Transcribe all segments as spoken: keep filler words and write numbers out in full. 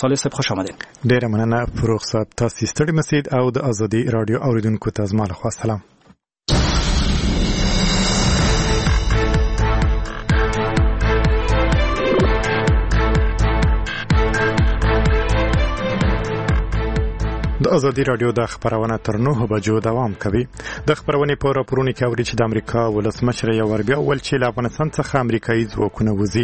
صالح صاحب خوش آمدید. ډیره مننه فروغ صاحب، تاسو ستړي مسید او د ازادي رادیو اوریدونکو ته زما له خوا سلام. د ازادي رادیو د خبرونه تر نهه بجو دوام کوي. د خبرونې په راپورونو کې اوري چې د امریکا ولسمشر یو ور بیا ول چې له افغانستان څخه امریکایي ځواکونه وځي.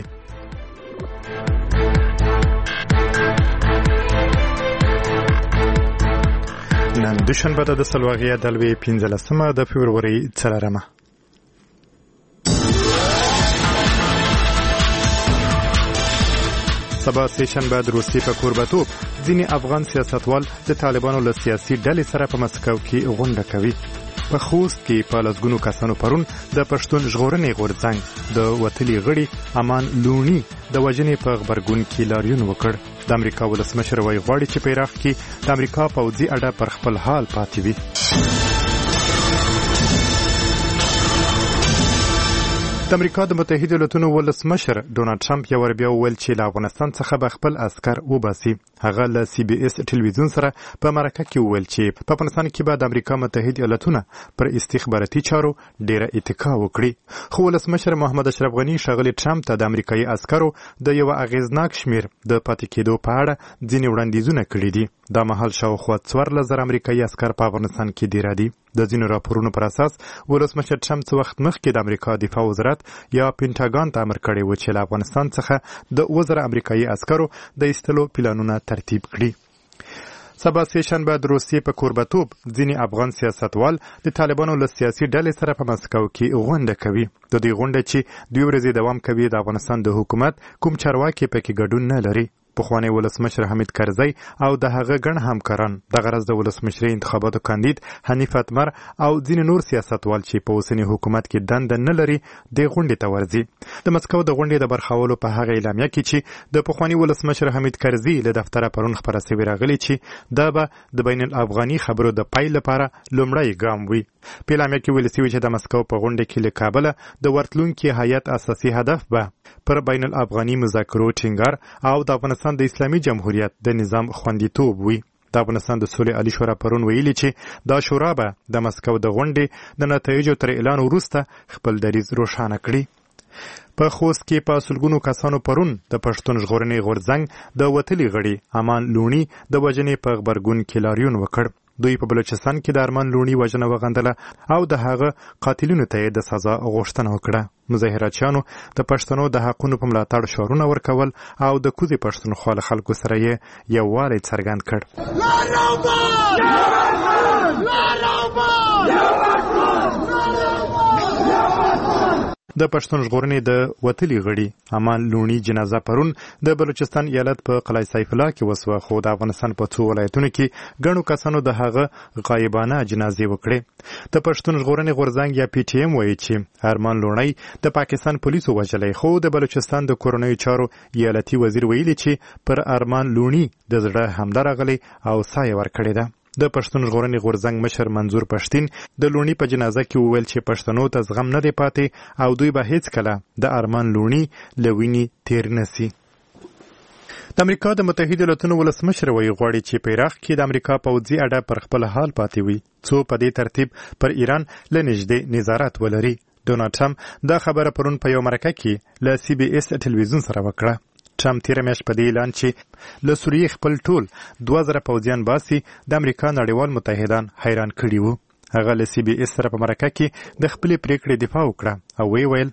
نن دوشنبه د سلواغیا د لوی پنځلسمه د فبروري څلورمه. سبا سیشنبه د روسیې په کوربتوب ځینې افغان سیاستوال د طالبانو له سیاسي ډلې سره په مسکو کې غونډه کوي. په خوست کې په لسګونو کسانو پرون د پښتون ژغورنې غورځنګ د وتلي غړي امان لونی د وژنې په غبرګون کې لاریون وکړ. د امریکا ولسمشر وایي غواړي چې په عراق کې د امریکا پوځي اډه پر خپل حال پاتې وي. د امریکا د متحده ایالاتونو ولسمشر ډونالد ټرمپ یو ور بیا وویل چې له افغانستان څخه به خپل عسکر وباسي. هغه له سی بي اس ټلویزیون سره په مرکه کې وویل چې په افغانستان کې به د امریکا متحده ایالاتونه پر استخباراتي چارو ډیره اتکا وکړي. خو ولسمشر محمد اشرف غنی ښاغلي ټرمپ ته د امریکایي عسکرو د یو اغیزناک شمیر د پاتې کېدو په اړه ځینې وړاندیزونه کړي دي. دا مهال شاوخوا څوارلس زره امریکایي عسکر په افغانستان کې ډیره دي. د ځینو راپورونو پر اساس ولسمشر ټرمپ څه وخت مخکې د امریکا دفاع وزارت یا پینټاګان ته امر کړی و چې له افغانستان څخه د اووه زره امریکایي عسکرو د ایستلو پلانونه ترتیب کړي. سبا سیشنبه د روسیې په کوربتوب ځینې افغان سیاستوال د طالبانو له سیاسي ډلې سره په مسکو کې غونډه کوي. د دې غونډې چې دوه ورځې دوام کوي د افغانستان د حکومت کوم چارواکي پکې ګډون نه لري. پخوانی ولسمشر حمید کرزی او د هغه ګڼ همکاران د غرض د ولسمشري انتخاباتو کاندید حنیف اتمر او ځینې نور سیاستوال چې په اوسني حکومت کې دنده نه لري د غونډې ته ورځي. د مسکو د غونډې د برخاولو په هغه اعلامیه کې چې د پخوانی ولسمشر حمید کرزی له دفتره پرون خبره شوې راغلي چې دا به د بین الافغاني خبرو د پای لپاره لومړی ګام وي. په اعلامیه کې ویل شوي چې د مسکو په غونډه کې له کابله د ورتلونکي هیئت اساسي هدف به پر بین الافغاني مذاکرو ټینګار او د افغانستان د اسلامي جمهوریت د نظام خوندیتوب وي. د افغانستان د سولې عالی شورا پرون ویلي چې دا شورا به د مسکو د غونډې د نتایجو تر اعلان وروسته خپل دریځ روښانه کړي. په خوست کې په سلګونو کسانو پرون د پښتون ژغورنې غورځنګ د وتلي غړي امان لونی د وژنې په غبرګون کې لاریون وکړ. دوی په بلوچستان کې د ارمان لونی وژنه وغندله او د هغه قاتلینو ته د سزا غوښتنه وکړه. مظاهراتچیانو د پښتنو د حقونو په ملاتړ شعارونه ورکول او د کوزې پښتونخوا له خلکو سره یې یووالی څرګند کړ. د پښتون ژغورنې د وتلي غړي امان لونی جنازه پرون د بلوچستان ایالت په قلعه سیف الله کې وسوه، خو د افغانستان په څو ولایتونو کې ګڼو کسانو د هغه غایبانه جنازې وکړې. د پښتون ژغورنې غورځنګ یا پی ټی ایم وایي چې ارمان لونی د پاکستان پولیسو وژلی، خو د بلوچستان د کورنیو چارو ایالتي وزیر ویلي چې پر ارمان لونی د زړه حمله راغلی او سایه ورکړې ده. د پښتون ژغورنې غورځنګ مشر منظور پښتین د لونی په جنازه کې وویل چې پښتنو ته زغم نه دی پاتې او دوی به هیڅ کله د ارمان لونی له وینې تیر نه سي. د امریکا د متحده ایالاتونو ولسمشر وایي غواړي چې په عراق کې د امریکا پوځي اډه پر خپل حال پاتې وي څو په دې ترتیب پر ایران له نږدې نظارت ولري. ډونالد ټرمپ دا خبره پرون په یو مرکه کې له سی بي اس ټلویزیون سره وکړه. ټرمپ تیره میاشت په دې اعلان چې له سوریې خپل ټول دوه زره پوځیان باسي د امریکا نړیوال متحدان حیران کړي وو. هغه له سی بي اس سره په مرکه کې د خپلې پریکړې دفاع وکړه او وی ویل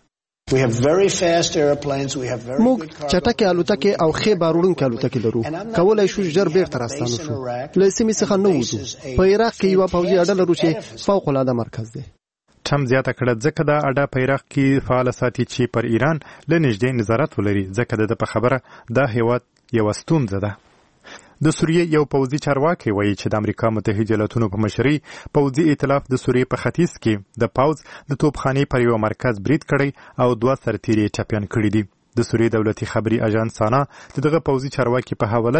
موږ چټکې الوتکې او ښې باروړونکې الوتکې لرو، کولی شو ژر بیرته راستانه شو. له سیمې څخه نه وځو. په عراق کې یوه پوځي اډه لرو چې فوق العاده مرکز دی. ټرمپ زیاته کړه ځکه دا اډه په عراق کې فعال ساتي چې پر ایران له نږدې نظارت ولري، ځکه د په خبره دا هیواد یو ستونزه ده. د سوریې یو پوځي چارواکي وایي چې د امریکا متحده ایالاتونو په مشرۍ پوځي ائتلاف د سوریې په ختیځ کې د پوځ د توپخانې پر یو مرکز برید کړی او دوه سرتیري ټپیان کړي دي. د سوریې دولتي خبري اژانس سانا دغه پوځي چارواکي په حواله چې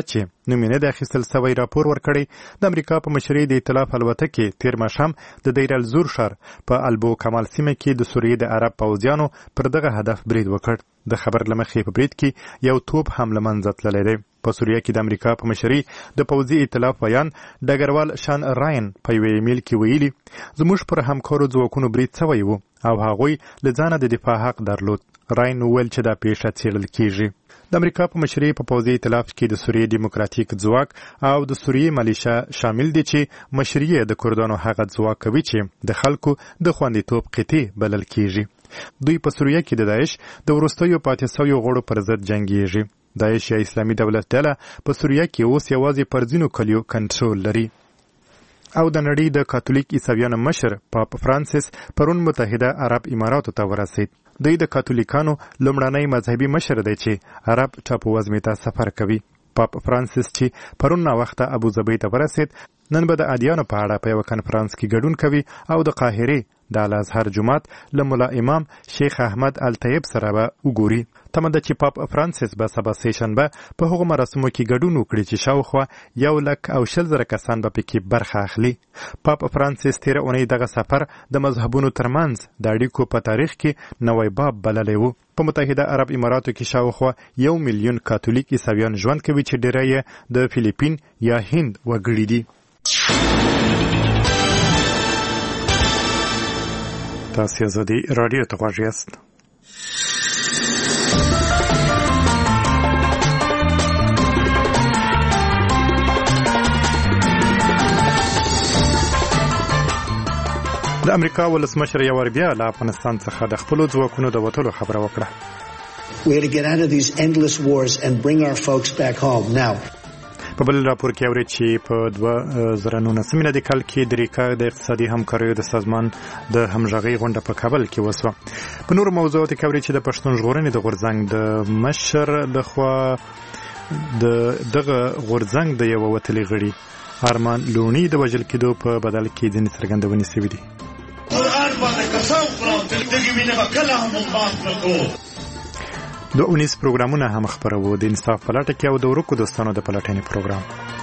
نومینه د اخیستل سوی راپور ورکړی. د امریکا په مشرۍ د ائتلاف الوتکې تیر ماښام د دیر الزور ښار په البو کمال سیمه کې د سوریې د عرب پوځیانو پر دغه هدف برید وکړ. د خبر له مخې په برید کې یو توپ هم له منځه تللی دی. په سوریه کې د امریکا په مشرۍ د پوځي ائتلاف بیان ډګروال شان راین په یوه ایمیل کې ویلي زموږ پر همکارو ځواکونو برید سوی و او هغوی له ځانه د دفاع حق درلود. راین وویل چې دا پیښه څېړل کیږي. د امریکا په مشرۍ په پوځي ائتلاف کې د سوریې دیموکراتیک ځواک او د سوریې ملیشه شامل دي چې مشرۍ د کردانو هغه ځواک کوي چې د خلکو د خوندیتوب قطعي بلل کیږي. دوی په سوریه کې د داعش د وروستیو پاتې سویو غړو پر ضد جنګیږي. داعش یا اسلامي دولت ډله په سوریه کې اوس یوازې پر ځینو کلیو کنټرول لري. او د نړۍ د کاتولیک عیسویانو مشر پاپ فرانسیس پرون متحده عرب اماراتو ته ورسید. دوی د کاتولیکانو لومړنی مذهبي مشر دی چې عرب ټاپووزمې ته سفر کوي. پاپ فرانسیس چې پرون ناوخته ابوظبي ته ورسید نن به د ادیانو په اړه په یوه کنفرانس کې ګډون کوي او د قاهرې د الازهر جومات له ملا امام شیخ احمد الطیب سره به وګوري. تمه ده چې پاپ فرانسیس به سبا سهشنبه په هغو مراسمو کې ګډون وکړي چې شاوخوا یو لک او شل زره کسان به پکې برخه اخلي. پاپ فرانسیس تېره اونۍ دغه سفر د مذهبونو ترمنځ د اړیکو په تاریخ کې نوی باب بللی و. په متحده عرب اماراتو کې شاوخوا یو میلیون کاتولیک عیسویان ژوند کوي چې ډیری یې د فیلیپین یا هند وګړي دي. تاسو زدي رادیو ته غواړئ یاست. د امریکا ولسمشر یو وار بیا له افغانستان څخه د خپلو ځواکونو د وتلو خبره وکړه. We had to get out of these endless wars and bring our folks back home. Now په بل راپور کې اوري چې په دوه زره نولسم میلادي کال کې د ریکا د اقتصادي همکاریو د سازمان د همغږۍ غونډه په کابل کې وسوه. په نورو موضوعاتو کې اوري چې د پښتون ژغورنې د غورځنګ د مشر لخوا د دغه غورځنګ د یوه وتلي غړي ارمان لوني د وژل کېدو په بدل کې ځینې څرګندونې شوې دي. قرآن باندې قسم خورم چې دغه مینه به کله هم معاف نه کړو. د اونیس پروګرامونه هم خپرو د انصاف په لټه کې او د ورکو دوستانو د پلټنې پروګرام.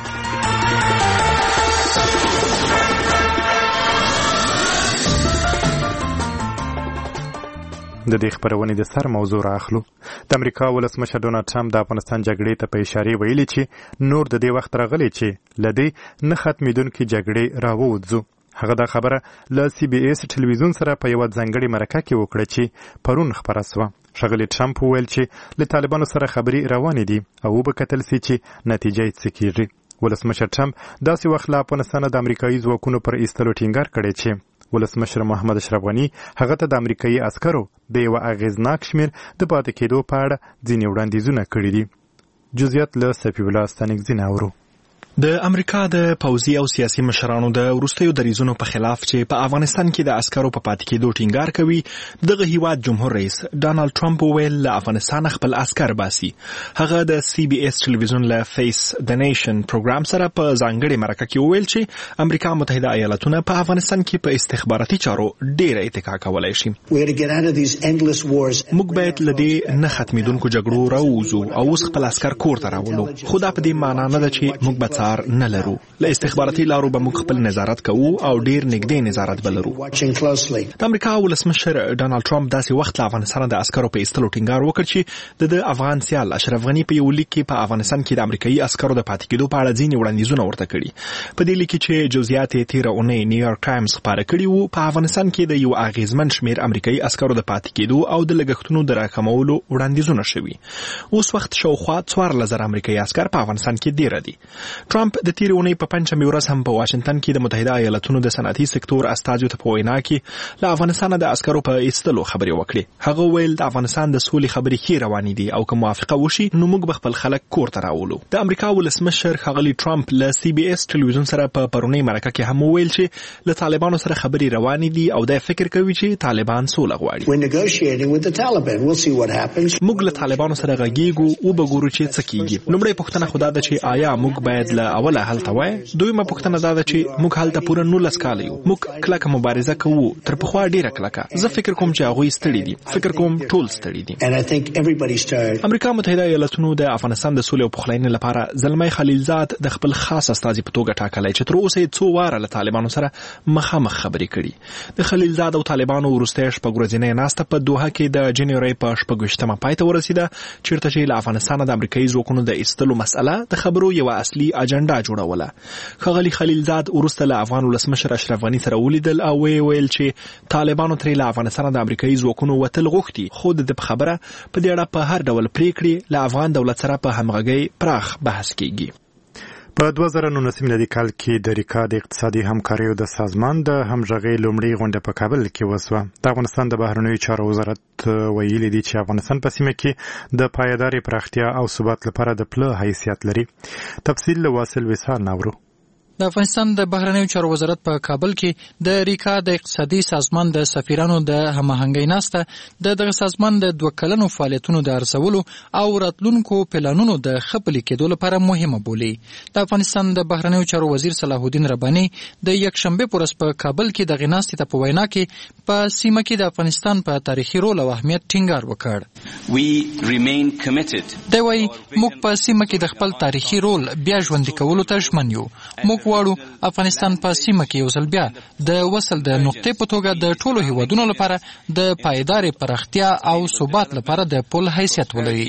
د دې خبرونې د سر موضوع راخلو. د امریکا ولسمشر ډونالډ ټرمپ د افغانستان جګړې ته په اشاره ویلي چې نور د دې وخت راغلی چې له دې نه ختمېدونکې جګړې راووځو. هغه دا خبره له سی بي اس ټلویزیون سره په یوه ځانګړې مرکه کې وکړه چې پرون خپره سوه. ښاغلي ټرمپ وویل چې له طالبانو سره خبرې روانې دي او وبکتل سي چې نتیجه یې څه کیږي. ولسمشر ټرمپ داسې وخت له افغانستانه د امریکایي ځواکونو پر ایستلو ټینګار کړی چې ولسمشر محمد اشرف غني هغه ته د امریکایي عسکرو د یوه اغېزناک شمېر د پاتې کېدو په اړه ځینې وړاندیزونه کړي دي. جزئیات له سفي الله ستانکزي نه اورو. د امریکا د پوځي او سیاسي مشرانو د وروستیو دریځونو په خلاف چې په افغانستان کې د عسکرو په پاتې کېدو ټینګار کوي دغه هیواد جمهور رئیس ډانلډ ټرمپ وویل له افغانستان خپل عسکر باسي. هغه د سی بي اس ټلویزیون له فیس د نیشن پروګرام سره په ځانګړې مرکه کې وویل چې امریکا متحده ایالاتونه په افغانستان کې په استخباراتي چارو ډېره اتکا کولی شي. موږ باید له دې نه ختمېدونکو جګړو راووځو او اوس خپل عسکر کور ته راولو، خو دا په دې معنا نه ده چې موږ به نه لرو. له استخباراتي لارو به موږ خپل نظارت کوو او ډیر نږدې نظارت به لرو. د امریکا ولسمشر ډانلډ ټرمپ داسې وخت له افغانستان د عسکرو په ایستلو ټینګار وکړ چې د افغان سیال اشرف غني په یو لیک کې په افغانستان کې د امریکایي عسکرو د پاتې کېدو په اړه ځینې وړاندیزونه ورته کړي. په دې لیک کې چې جزئیات یې تېره اونۍ نیویارک ټایمز خپاره کړي وو، په افغانستان کې د یو اغېزمن شمېر امریکایي عسکرو د پاتې کېدو او د لګښتونو د راکمولو وړاندیزونه شوي. اوس وخت شاوخوا څوارلس زره امریکایي عسکر په افغانستان کې ډېره دي. ټرمپ د تیرې اونۍ په پنجشنبې ورځ هم په واشنګټن کې د متحده ایالاتونو د صنعتي سکتور استازو ته په وینا کې له افغانستان د عسکرو په ایستلو خبرې وکړې. هغه ویل د افغانستان د سولې خبرې ښې روانې دي او که موافقه وشي نو موږ به خپل خلک کور ته راولو. د امریکا ولسمشر ښاغلي ټرمپ له سی بي اس ټلویزیون سره په پرونۍ مرکه کې هم وویل چې له طالبانو سره خبرې روانې دي او دا فکر کوي چې طالبان سوله غواړي. موږ له طالبانو سره غږیږو او به ګورو چې څه کیږي. لومړی پوښتنه خو دا ده چې آیا موږ باید له اوله هلته وای. دویمه پوښتنه دا ده چې موږ هلته پوره نولس کاله یو. موږ کلکه مبارزه کوو، تر پخوا ډیره کلکه. زه فکر کوم چې هغوی ستړي دي. فکر کوم ټول ستړي دي. امریکا متحده ایالاتونو د افغانستان د سولې او پخلاینې لپاره زلمی خلیلزاد د خپل خاص استازي په توګه ټاکلی چې تر اوسه یې څو واره له طالبانو سره مخامخ خبرې کړي. د خلیلزاد او طالبانو وروستۍ شپږ ورځنۍ ناسته په دوحه کې د جنوري په شپږویشتمه پای ته ورسېده، چیرته چې له افغانستانه د امریکایي ځواکونو د ایستلو مسأله د خبرو یوه اصلي اجنډا جوړوله. ښاغلي خلیلزاد وروسته له افغان ولسمشر اشرف غني سره ولیدل او ویې ویل چې طالبانو ترې له افغانستانه د امریکایي ځواکونو وتل غوښتي، خو د ده په خبره په دې اړه په هر ډول پریکړې له افغان دولت سره په همغږۍ پراخ بحث کیږي. په دوه زره نولسم میلادي کال کې د ریکا د اقتصادي همکاریو د سازمان د همغږۍ لومړۍ غونډه په کابل کې وسوه. د افغانستان د بهرنیو چارو وزارت ویلي دی چې افغانستان په سیمه کې د پایدارې پراختیا او ثبات لپاره د پله حیثیت لري. تفصیل له واصل وصال ناورو. د افغانستان د بهرنیو چارو وزارت په کابل کې د ریکا د اقتصادي سازمان د سفیرانو د هماهنګۍ ناسته د دغه سازمان د دوه کلنو فعالیتونو د ارزولو او راتلونکو پلانونو د ښه پلي کېدو لپاره مهمه بولي. د افغانستان د بهرنیو چارو وزیر صلاح الدین رباني د یکشنبه په ورځ په کابل کې دغه ناستې ته په وینا کې په سیمه کې د افغانستان په تاریخي رول او اهمیت ټینګار وکړ. دی وايي موږ په سیمه کې د خپل تاریخي رول بیا ژوندي کولو ته ژمن یو. موږ واړو افغانستان په سیمه کې یو ځل بیا د وصل د نقطې په توګه د ټولو هیوادونو لپاره د پایدارې پراختیا او ثبات لپاره د پل حیثیت ولري.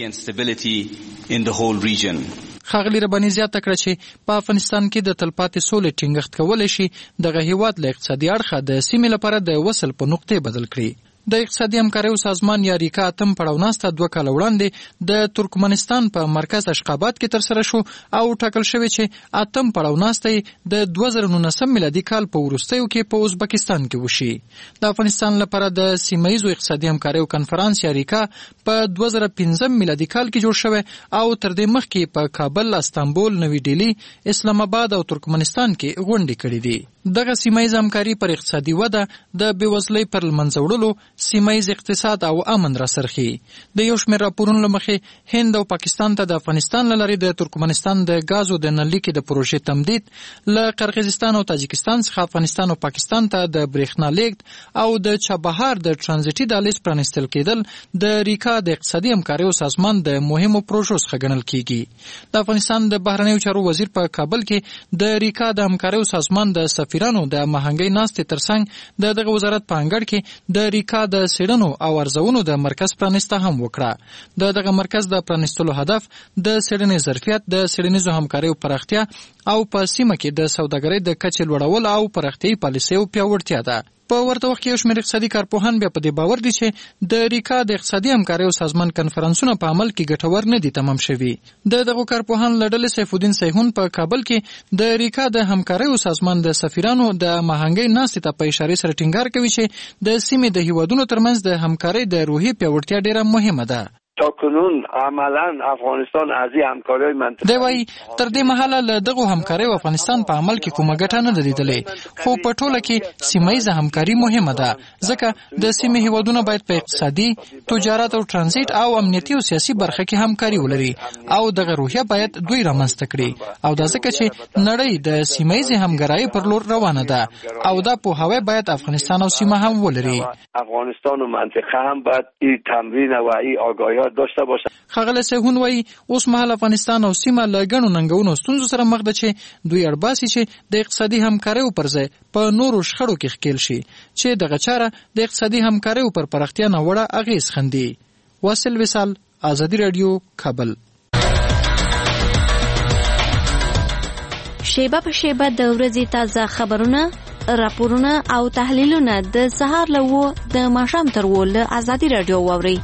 ښاغلي رباني زیاته کړه چې په افغانستان کې د تلپاتې سولې ټینګښت کولی شي دغه هیواد له اقتصادي اړخه د سیمې لپاره د وصل په نقطې بدل کړي. د اقتصادي همکاریو سازمان یا ریکا اتم پړاو ناسته دوه کاله وړاندې د ترکمنستان په مرکز اشخاباد کې ترسره شو او ټاکل شوی چې اتم پړاو ناسته د دوه زره نولسم میلادي کال په وروستیو کې په ازبکستان کې وشي. د افغانستان لپاره د سیمه ییزو اقتصادي همکاریو کنفرانس یا ریکا په دوه زره پنځم میلادي کال کې جوړ شوی او تر دې مخکې په کابل، استانبول، نوی ډیلي، اسلام آباد او ترکمنستان کې غونډې کړې دي. دغه سیمه ییزه همکاري پر اقتصادي وده، د بېوزلۍ پر له منځه وړلو، سیمه ییز اقتصاد او امن راسرخي. د یو شمېر راپورونو له مخې هند او پاکستان ته د افغانستان له لارې د ترکمنستان د ګازو د نل لیکې د پروژې تمدید، له قرغیزستان او تاجکستان څخه افغانستان او پاکستان ته د برېښنا لیږد او د چابهار د ټرانزیټي دهلیز پرانیستل کېدل د ریکا د اقتصادي همکاریو سازمان د مهمو پروژو څخه ګڼل کېږي. د افغانستان د بهرنیو چارو وزیر په کابل کې د ریکا د همکاریو سازمان د سفیرانو د هماهنګۍ ناستې ترڅنګ د دغه وزارت په انګړ کې د ریکا د څېړنو او ارزونو د مرکز پرانیسته هم وکړه. د دغه مرکز د پرانیستلو هدف د څېړنې ظرفیت، د څېړنیزو همکاریو پراختیا او په سیمه کې د سوداګرۍ د کچې لوړول او پراختیایي پالیسیو پیاوړتیا ده. په ورته وخت کې یو شمېر اقتصادي کارپوهان بیا په دې باور دي چې د ریکا د اقتصادي همکاریو سازمان کنفرانسونه په عمل کې ګټور نه دي تمام شوي. د دغو کارپوهانو له ډلې سیف الدین سیحون په کابل کې د ریکا د همکاریو سازمان د سفیرانو د هماهنګۍ ناستې ته په اشارې سره ټینګار کوي چې د سیمې د هیوادونو ترمنځ د همکارۍ د روحیې پیاوړتیا ډېره مهمه ده. تا کنون عملا افغانستان از این همکاری‌های منطقه‌ای دی وايي تر دې مهاله له دغو همکاریو افغانستان په عمل کې کومه ګټه نه ده لیدلې، خو په ټوله کې سیمه ییزه همکاري مهمه ده ځکه د سیمې هیوادونه باید په اقتصادي، تجارت او ترانزیت او امنیتي او سیاسي برخه کې همکاري ولري او دغه روحیه باید دوی رامنځته کړي او دا ځکه چې نړۍ د سیمه ییزې همکارۍ پر لور روانه ده او دا پوهاوی باید افغانستان او سیمه هم ولري. افغانستان و منطقه هم باید این تمرین و این آگاهی داشته باشه. ښاغلی سیحون وایي اوس مهال افغانستان او سیمه له ګڼو ننګونو ستونزو سره مخ ده چې دوی اړباسي چې د اقتصادي همکاریو پر ځای په نورو شخړو کې ښکېل شي چې دغه چاره د اقتصادي همکاریو پر پراختیا ناوړه اغېز ښندي. واصل وصال، ازادي راډیو، کابل. شیبه په شیبه د ورځې تازه خبرونه، راپورونه او تحلیلونه د سهار له اوه د ماښام تر اوه له ازادي راډیو واورئ.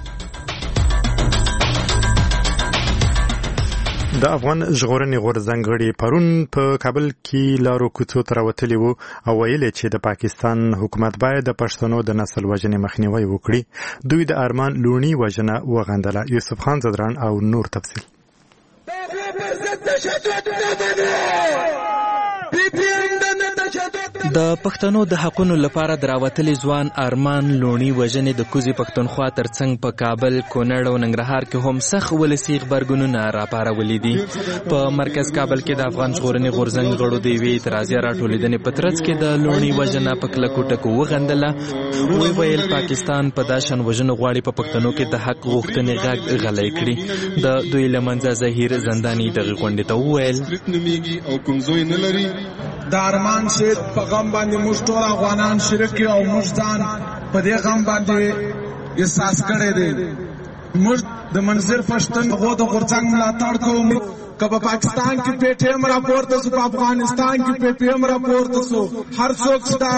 د افغان ژغورنې غورځنګ غړي پرون په کابل کې لارو کوڅو ته راوتلي وو او ویل چې د پاکستان حکومت باید د پښتنو د نسل وژنې مخنیوی وکړي. دوی د ارمان لونی وژنه وغندله. یوسف خان زدران او نور تفصیل. د پښتنو د حقونو لپاره دراوتلي ځوان ارمان لونی وژنې د کوزي پښتونخوا ترڅنګ په کابل، کونړ او ننګرهار کې هم سخت ولسي غبرګونونه راپارولي دي. په مرکز کابل کې د افغان ژغورنې غورځنګ غړو د یوې اعتراضي راټولېدنې په ترڅ کې د لونی وژنه په کلکو ټکو وغندله. وی ویل پاکستان په داشن وژنو غواړي په پښتنو کې د حق غوښتنې غږ غلی کړي. د دوی له منځه ظهیر زنداني دغې غونډې ته وویل د ارمان شهید په غم باندې موږ ټول افغانان شریک یو او موږ ځان په دې غم باندې احساس کړی دی. موږ د منظر پښتون غو د غورځنګ ملاتړ کوو. که په پاکستان کې پی ټی ایم راپورته سو، په افغانستان کې پی پی ایم راپورته سو، هر څوک ستا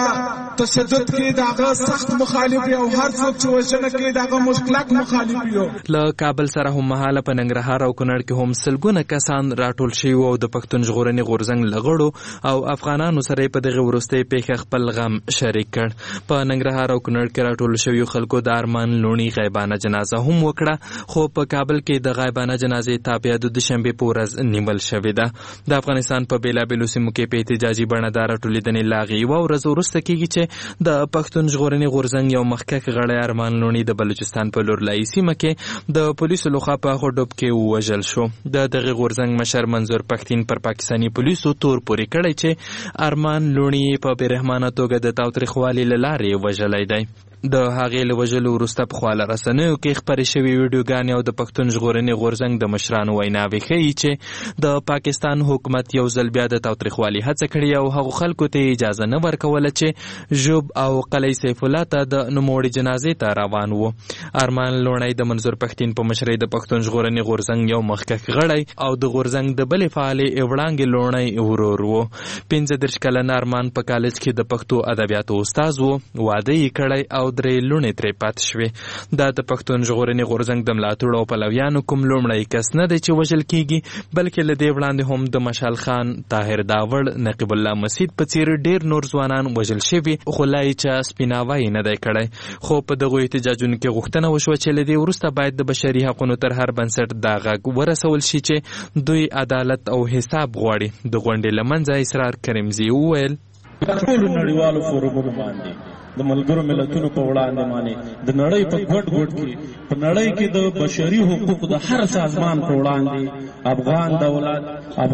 تشدد کې دغه سخت مخالف او هر څوک چې وژنه کې دغه مشکلک مخالف یو. له کابل سره هم مهاله په ننګرهار او کونړ کې هم سلګونه کسان راټول شوي او د پښتون ژغورنې غورځنګ له غړو او افغانانو سره په دغه وروستۍ پیښه خپل غم شریک کړ. په ننګرهار او کونړ کې راټول شوي خلکو د ارمان لونی غیبانه جنازه هم وکړه، خو په کابل کې د غیبانه جنازې تابع د دوشنبې په ورځ نیول شوې ده. د افغانستان په بیلابیلو سیمو کې په احتجاجي بڼه دا راټولېدنې لا هغې یوه ورځ وروسته کېږي چې د پښتون ژغورنې غورځنګ یو مخکښ غړی ارمان لونی د بلوچستان په لورلایي سیمه کې د پولیسو لخوا په هډوب کې ووژل شو. د دغې غورځنګ مشر منظور پښتین پر پاکستاني پولیسو تور پورې کړی چې ارمان لونی په بېرحمانه توګه د تاوتریخوالي له لارې وژلی دی. د هغې له وژلو وروسته په خواله رسنیو کې خپرې شوې ویډیوګانې او د پښتون ژغورنې غورځنګ د مشرانو ویناوې ښیي چې د پاکستان حکومت یو ځل بیا د تاوتریخوالي هڅه کړې او هغو خلکو ته اجازه نه ورکوله چې ژوب او قلعه سیف الله ته د نوموړې جنازې ته روان وو. ارمان لونی د منظور پښتین په مشرۍ د پښتون ژغورنې غورځنګ یو مخکښ غړی او د غورځنګ د بلې فعالې وړانګې لونی ورور وو. پنځه دېرش کلن ارمان په کالج کې د پښتو ادبیاتو استاد وو. واده یې کړی او درې لوڼې ترې پاتې شوې. دا د پښتون ژغورنې غورځنګ د ملاتړو او پلویانو کوم لومړی کس نه دی چې وژل کېږي، بلکې له دې وړاندې هم د مشال خان، طاهر داوړ، نقیب الله مسید په څېر ډېر نور ځوانان وژل شوي، خو لا یې چا سپیناوی نه دی کړی. خو په دغو احتجاجونو کې غوښتنه وشوه چې له دې وروسته باید د بشري حقونو تر هر بنسټ دا غږ ورسول شي چې دوی عدالت او حساب غواړي. د غونډې له منځه اسرار کریمزي وویل ټولو نړیوالو فورمونو باندې د ملګرو ملتونو په وړاندې باندې د نړۍ په ګډ ګډ کې په نړۍ کې د بشري حقوقو د هر سازمان په وړاندې افغان دولت،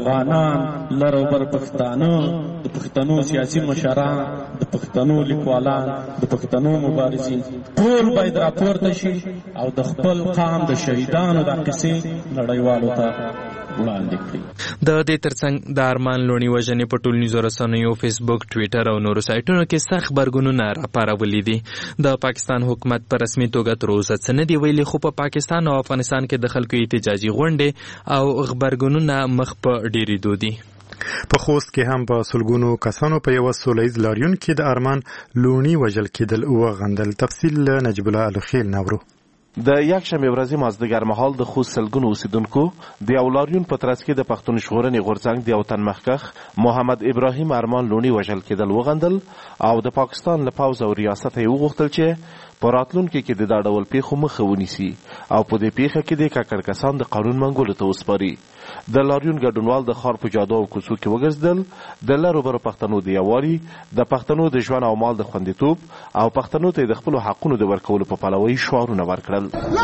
افغانان، لر او بر پښتانه، د پښتنو سیاسي مشران، د پښتنو لیکوالان، د پښتنو مبارزین ټول باید راپورته شي او د خپل قام د شهیدانو د قصې نړیوالو ته وړاندې کړي. د دې ترڅنګ د ارمان لونی وژنې په ټولنیزو رسنیو، فیسبوک، ټویټر او نورو سایټونو کې سخت غبرګونونه راپارولي دي. د پاکستان حکومت په رسمي توګه تر اوسه څه نه دي ویلي، خو په پاکستان او افغانستان کې د خلکو احتجاجي غونډې او غبرګونونه مخ په ډېرېدو دي. په خوست کې هم په سلګونو کسانو په یو سولهییز لاریون کې د ارمان لونی وژل کېدل وغندل. تفصیل له نجیب الله الخیل نورو. د یکشنبې ورځې مازدیګر مهال د خوست سلګونو اوسیدونکو د یو لاریون په ترڅ کې د پښتون ژغورنې غورځنګ د یو تن مخکښ محمد ابراهیم ارمان لونی وژل کېدل وغندل او د پاکستان له پوځ او ریاست یې وغوښتل چې په راتلونکي کې د دا ډول پیښو مخه ونیسي او په دې پیښه کې د ککړ کسان د قانون منګولو ته وسپاري. د لاریون ګډونوال د ښار په جادو او کوڅو کې وګرځېدل، د لرو برو پښتنو د یووالي، د پښتنو د ژوند او مال د خوندیتوب او پښتنو ته د خپلو حقونو د ورکولو په پلوۍ شعارونه ورکړل.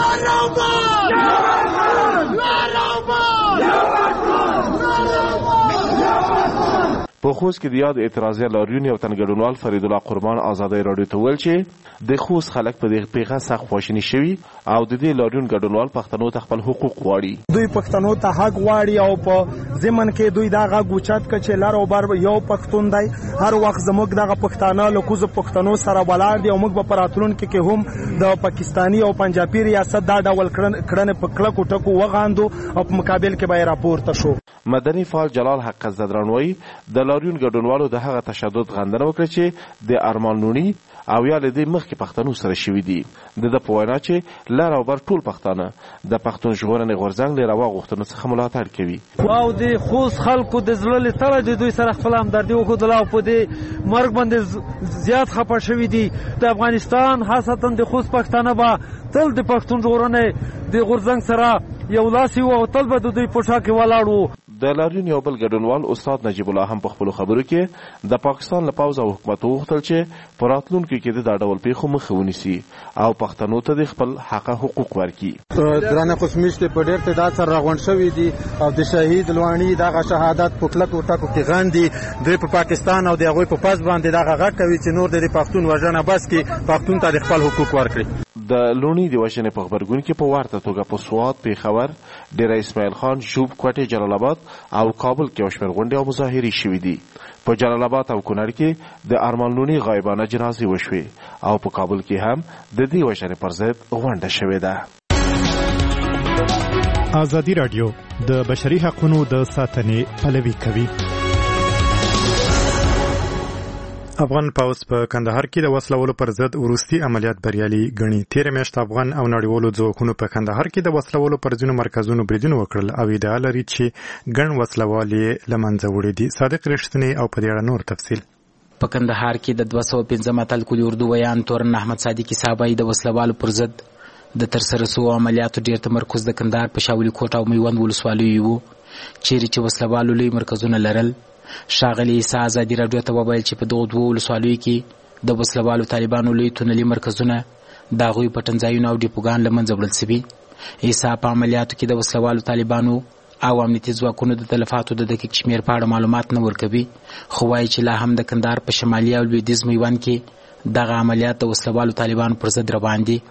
په خوست کې د یاد اعتراضي لاریون یو تن ګډونوال فرید الله قربان آزادۍ راډیو ته ویل چې د خوست خلک په دې پیښه سخت خواشیني شوي او د دې لاریون ګډونوال پښتنو ته خپل حقوق غواړي. دوی پښتنو ته حق غواړي او په ضمن کې دوی دا غږ اوچت کړي چې لر او بر یو پښتون دی. هر وخت زموږ دغه پښتانه له کوزو پښتنو سره ولاړ دي او موږ به په راتلونکي کې هم د پاکستاني او پنجابي ریاست دا ډول کړنې په کلکو ټکو وغاندو او په مقابل کې به یې راپورته شو. مدني فعال جلال حق زدران وایي د لاریون ګډونوالو د هغه تشدد غندنه وکړه چې د ارمان لونی او یا له دې مخکې پښتنو سره شوي دي. د ده په وینا چې لر او بر ټول پښتانه د پښتون ژغورنې غورځنګ له روا غوښتنو څخه ملاتړ کوي. او د خوست خلکو د زړه له تله د دوی سره خپل همدردي وښودله او په دې مرګ باندې زیات خفه شوي دي. د افغانستان خاصتا د خوست پښتانه به تل د پښتون ژغورنې د غورځنګ سره یو لاس وو او تل به د دوی په شا کې ولاړ وو. د لاریون یو بل ګډونوال استاد نجیب الله هم په خپلو خبرو کې د پاکستان له پوځ او حکومت وغوښتل چې په راتلونکي کې د دا ډول پیښو مخه ونیسي او پښتنو ته د خپل حق حقوق ورکړي. درانه قسمیشت په ډېر تعداد سره راغونډ شوي دي او د شهید لوانی دغه شهادت په کلکو ټکو کې غاندي دوی په پاکستان او د هغوی په پس باندې دغه غږ کوي چې نور د پښتون وژنه بس کې پښتون ته د خپل حقوق ورکړي. د لونی د وژنې په خبرګون کې په ورته توګه په سوات، پیښور، ډیره اسماعیل خان، ژوب، کوټې، جلال آباد او کابل کې یو شمېر غونډې او مظاهرې شوي دي. په جلال آباد او کونړ کې د ارمان لونی غایبانه جنازې وشوې او په کابل کې هم د دې وژنې پر ضد غونډه شوې ده. ازادي راډیو د بشري حقوقو د ساتنې پلوي کوي. افغان پوځ په کندهار کې د وسلوالو پر ضد وروستي عملیات بریالي ګڼي. تېره میاشت افغان او نړیوالو ځواکونو په کندهار کې د وسلوالو پر ځینو مرکزونو بریدونه وکړل او ادعا لري چې ګڼ وسلوال یې له منځه وړي دي. صادق رښتینی او په دې اړه نور تفصیل. په کندهار کې د دوه سوه پنځم اتل کلي اردو ویان تورن احمد صادقي صاحب د وسلوالو پر ضد د ترسره شوو عملیاتو ډېر تمرکز د کندهار په شاولي کوټ او میوند ولسوالیو وو چیرې چې وسلوالو لوی مرکزونه لرل. ښاغلي عیسی ازادي راډیو ته وویل چې په دغو دوو ولسوالیو کې د وسلوالو طالبانو لوی تونلي مرکزونه د هغوی پټنځایونه او ډیپوګان له منځه وړل سوي. عیسی په عملیاتو کې د وسلوالو طالبانو او امنیتي ځواکونو د تلفاتو د دقیق شمېر په اړه معلومات نه ورکوي، خو وایي چې لا هم د کندهار په شمالي او لویدیځ میوند کې دغه عملیات د وسلوالو طالبانو پر ضد روان دي.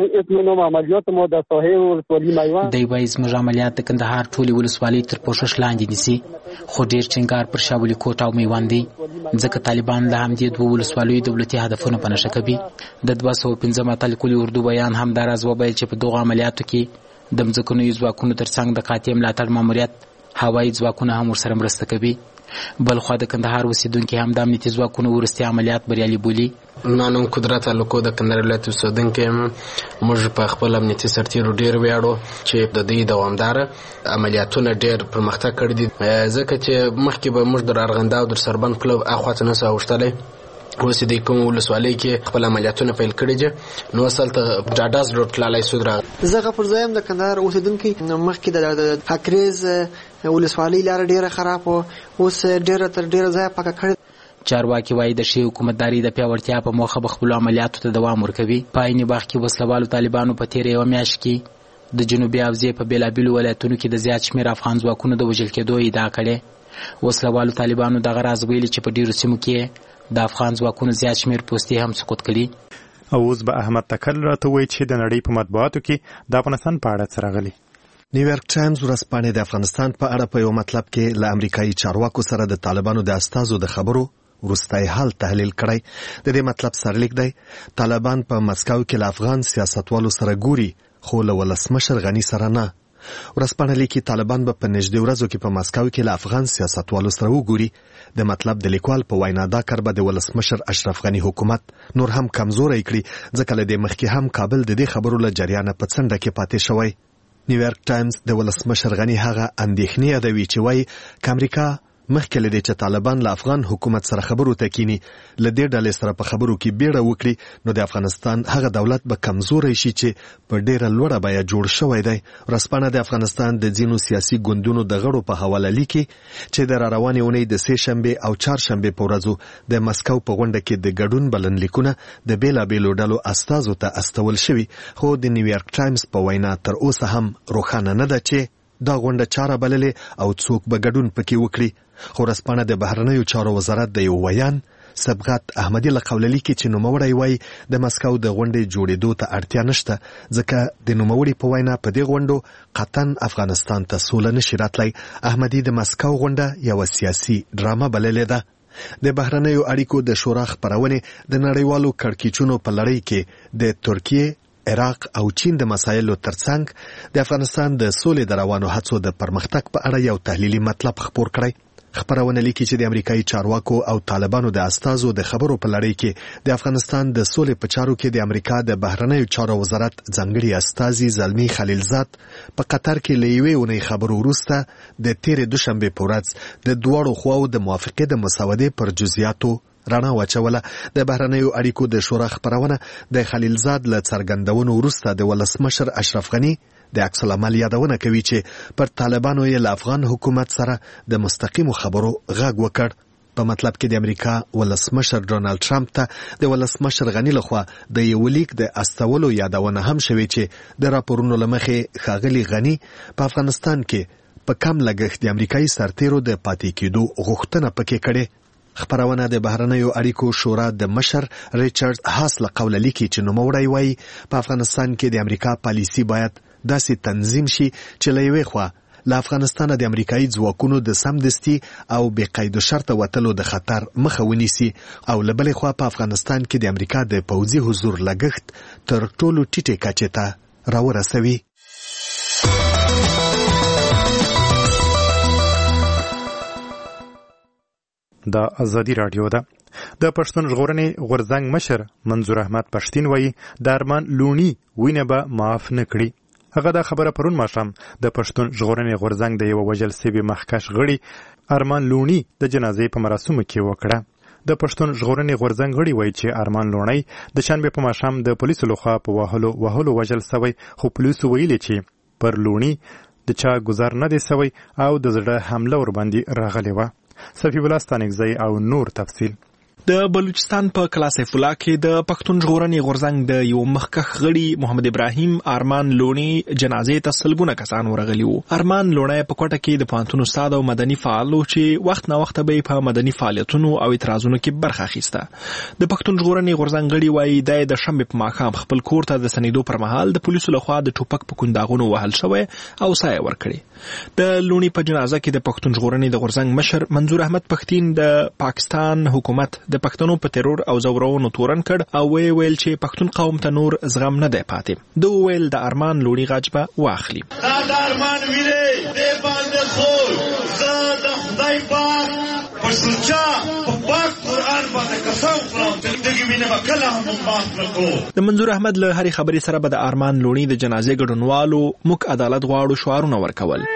دی وایي زموږ عملیات د کندهار ټولې ولسوالۍ تر پوښښ لاندې نیسي، خو ډېر ټینګار پر شاولي کوټ او میوند دی ځکه طالبان له همدې دوو ولسوالیو دولتي هدفونه په نښه کوي. د دوه سوه پنځم اتل کلي اردو بیان هم دا راز وویل چې په دغو عملیاتو کې د مځکنیو ځواکونو ترڅنګ د قاطع ملاتړ ماموریت هوایي ځواکونه هم ورسره مرسته کوي. بلخوا د کندهار اوسیدونکي هم د امنیتي ځواکونو وروستي عملیات بریالي بولي. ما نوم قدرت الکو د کندهار ولایت اوسیدونکی یم. موږ په خپل امنیتي سرتیرو ډېر ویاړو چې د دوی دوامداره عملیاتونه ډېر پرمختګ کړی دي، ځکه چې مخکې به موږ د ارغنده او د سربند پله اخواته نه سو اوښتلی، اوس د کوم ولسوالۍ کې خپل عملیاتونه پیل کړي دي، نو اصل ته ډاډه زړه تللی سود راغلی. زه غفور زه یم د کندهار اوسېدونکی. مخکې د کاکریز ولسوالۍ لاره ډېره خراب وه، اوس ډېره تر ډېره ځایه پاکه کړې. چارواکي وایي د ښې حکومتدارۍ د پیاوړتیا په موخه به خپلو عملیاتو ته دوام ورکوي. په عین وخت کې وسلوالو طالبانو په تېره یوه میاشت کې د جنوبي حوزې په بېلابېلو ولایتونو کې د زیات شمېر افغان ځواکونو د وژل کېدو ادعا کړې. وسلوالو طالبانو دغه راز ویلي چې په ډېرو سیمو کې د افغان ځواکونو زیات شمېر پوستې هم سقوط کړي. او اوس به احمد تکل راته وایي چې د نړۍ په مطبوعاتو کې د افغانستان په اړه څه راغلي. نیویارک ټایمز ورځپاڼې د افغانستان په اړه په یو مطلب کې له امریکایي چارواکو سره د طالبانو د استازو د خبرو وروستی حال تحلیل کړی. د دې مطلب سرلیک دی طالبان په مسکو کې له افغان سیاستوالو سره ګوري خو له ولسمشر غني سره نه. ورځپاڼه لیکي طالبان به په نږدې ورځو کې په مسکو کې له افغان سیاستوالو سره وګوري. د مطلب د لیکوال په وینا دا کار به د ولسمشر اشرف غني حکومت نور هم کمزوری کړي، ځکه له دې مخکې هم کابل د دې خبرو له جریانه په څنډه کې پاتې شوی. نیویارک ټایمز د ولسمشر غني هغه اندېښنې یادوي چې وایي که امریکا مخکې له دې چې طالبان له افغان حکومت سره خبرو ته کینی له دې ډلې سره په خبرو کې بیړه وکړي، نو د افغانستان هغه دولت به کمزوری شي چې په ډیره لوړه بیه جوړ شوی دی. ورځپاڼه د افغانستان د ځینو سیاسي ګوندونو د غړو په حواله لیکي چې د راروانې اونۍ د سې شنبې او چهارشنبې په ورځو د مسکو په غونډه کې د ګډون بلنلیکونه د بېلابېلو ډلو استازو ته استول شوي، خو د نیویارک ټایمز په وینا تر اوسه هم روښانه نه ده چې دا غونډه چاره بللې او څوک به ګډون پکې وکړي. خو ورځپاڼه د بهرنیو چارو وزارت د یو ویان سبقت احمدي له قوله لیکي چې نوموړی وایي د مسکو د غونډې جوړېدو ته اړتیا نشته، ځکه د نوموړي په وینا په دې غونډو قطعا افغانستان ته سوله نشي راتلی. احمدي د مسکو غونډه یوه سیاسي ډرامه بللې ده. د بهرنیو اړیکو د شورا خپرونې د نړیوالو کړکېچونو په لړۍ کې د ترکیې، عراق او چین د مسایلو ترڅنګ د افغانستان د سولې د روانو هڅو د پرمختګ په اړه یو تحلیلي مطلب خپور کړی. خبرونه لیکي چې د امریکایي چارواکو او طالبانو د استازو د خبرو په لړۍ کې د افغانستان د سولې په چارو کې د امریکا د بهرنیو چارو وزارت ځانګړي استازي زلمی خلیلزاد په قطر کې له یوې اونۍ خبرو وروسته د تېرې دوشنبې په ورځ د دواړو خواو د موافقې د مسودې پر جزئیاتو رڼا واچوله. د بهرنیو اړیکو د شورا خبرونه د خلیلزاد له څرګندونو وروسته د ولسمشر اشرف غني د عکس العمل یادونه کوي چې پر طالبانو یې له افغان حکومت سره د مستقیمو خبرو غږ وکړ. په مطلب کې د امریکا ولسمشر ډونالد ټرمپ ته د ولسمشر غني لخوا د یو لیک د استولو یادونه هم شوې چې د راپورونو له مخې ښاغلي غني په افغانستان کې په کم لګښت د امریکایي سرتیرو د پاتې کېدو غوښتنه پکې کړې. خبرونه د بهرنیو اړیکو شورا د مشر ریچارډ هاس له قوله لیکي چې نوموړی وایي په افغانستان کې د امریکا پالیسي باید داسې تنظیم شي چې له یوې خوا له افغانستانه د امریکایي ځواکونو د سمدستي او بې قید و شرطه وتلو د خطر مخه ونیسي او له بلې خوا په افغانستان کې د امریکا د پوځي حضور لګښت تر ټولو ټیټې کچې ته راورسوي. د ازادي رادیو ده. د پښتون ژغورنې غورځنګ مشر منظور احمد پښتین وایي د ارمان لونی وینه به معاف نه کړي. هغه دا خبره پرون ماښام د پښتون ژغورنې غورځنګ د یو وژل سوي مخکښ غړي ارمان لونی د جنازې په مراسمو کې وکړه. د پښتون ژغورنې غورځنګ غړي وایي چې ارمان لونی د شنبې په ماښام د پولیسو لخوا په وهلو وهلو وژل سوی، خو پولیسو ویلي چې پر لونی د چا گزار نه دی سوی او د زړه حمله ورباندې راغلې وه. صفی الله ستانکزی او نور تفصیل. د بلوچستان په کلاسیف الله کې د پښتون ژغورنې غورځنګ د یو مخکښ غړي محمد ابراهیم ارمان لونی جنازې ته سلګونه کسان ورغلي وو. ارمان لونی په کوټه کې د پوهنتون استاد او مدني فعال و چې وخت نه وخت به په مدني فعالیتونو او اعتراضونو کې برخه اخیسته. د پښتون ژغورنې غورځنګ غړي وایي د شنبې په ماښام خپل کور ته د سنیدو پر مهال د پولیسو لخوا د ټوپک په کونداغونو وهل شوی او سایه ورکړي. د لونی په جنازه کې د پښتون ژغورنې د غورځنګ مشر منظور احمد پښتین د پاکستان حکومت د پښتنو په ترور او زورونو تورن کړ او وی ویل چې پښتون قوم ته نور زغم نه دی پاتې. دو ویل د ارمان لونی غږ به واخلي. دا د ارمان ویلې دې باندې خو زه د خدای پاک په سوچا په پاک قرآن باندې قسم خورم چې دغه وینه به کله هم معاف نه کړو. د منظور احمد له هرې خبرې سره به د ارمان لونی د جنازې ګډونوالو موږ عدالت غواړو شعارونه ورکول.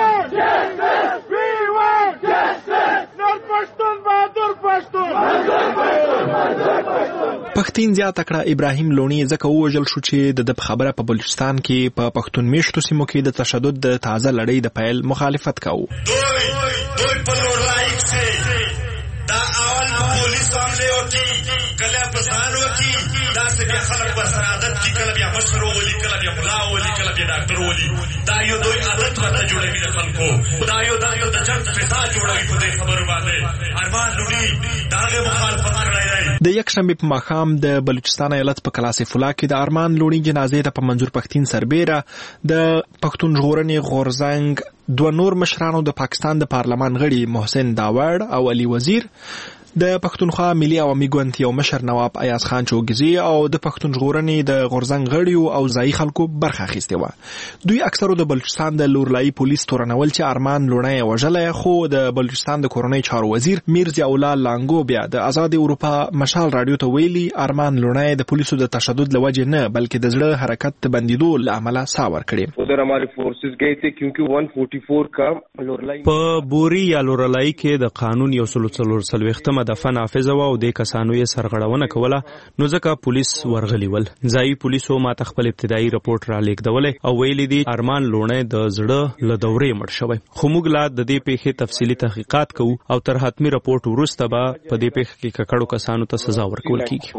پښتین زیاته کړه ابراهیم لونی ځکه ووژل شو چې د د خبره په بلوچستان کې په پښتون میشتو سیمو کې د تشدد د تازه لړۍ د پیل مخالفت کاوه. دوی دوی په لایک سي دا اول پولیس حمله وکي کله په ځان وکي دا څه خلک په عادت کې کله بیا مشر ولي کله بیا ملا ولي کله بیا ډاکټر ولي دا یو دوی عادت راته جوړوي د خلکو دا یو دا یو د جنگ فضا جوړوي په دې خبرو باندې. ارمان لونی داغه مخالفت کړی. د یک شنبې په ماښام د بلوچستان ایالت په کلاسیف الله کې د ارمان لونی جنازې ته په منظور پښتین سربیره د پښتون ژغورنې غورځنګ دوه نور مشرانو د پاکستان د پارلمان غړي محسن داوړ او علي وزیر، د پښتونخوا ملي عوامي ګوند یو مشر نواب ایاز خان چوګزي او د پښتون ژغورنې د غورځنګ غړیو او ځایي خلکو برخه اخیستې وه. دوی اکثرو د بلوچستان د لورلایي پولیس تورنول چې ارمان لونی وژلی، خو د بلوچستان د کورنۍ چارو وزیر میر ضیاء الله لانګو بیا د آزاد اروپا مشال رادیو ته ویلي ارمان لونی د پولیسو د تشدد له وجې نه بلکې د زړه حرکت د بندېدو له امله ساه ورکړې. ادھر ہماری فورسز گئے تھے کیونکہ ون فورٹی فور کا لورلای په بوري یا لورلای کې د قانون یو سل څلور څلوېښتمه دفعه نافذه وه او د کسانو یې سرغړونه کوله، نو ځکه پولیس ورغلي ول. ځایي پولیسو ماته خپل ابتدایي رپورټ را لیږدولی او ویلي دي ارمان لونی د زړه له دورې مړ شوی، خو موږ لا د دې پیښې تفصیلي تحقیقات کوو او تر حتمي رپورټ وروسته به په دې پیښه کې ککړو کسانو ته سزا ورکول کیږي.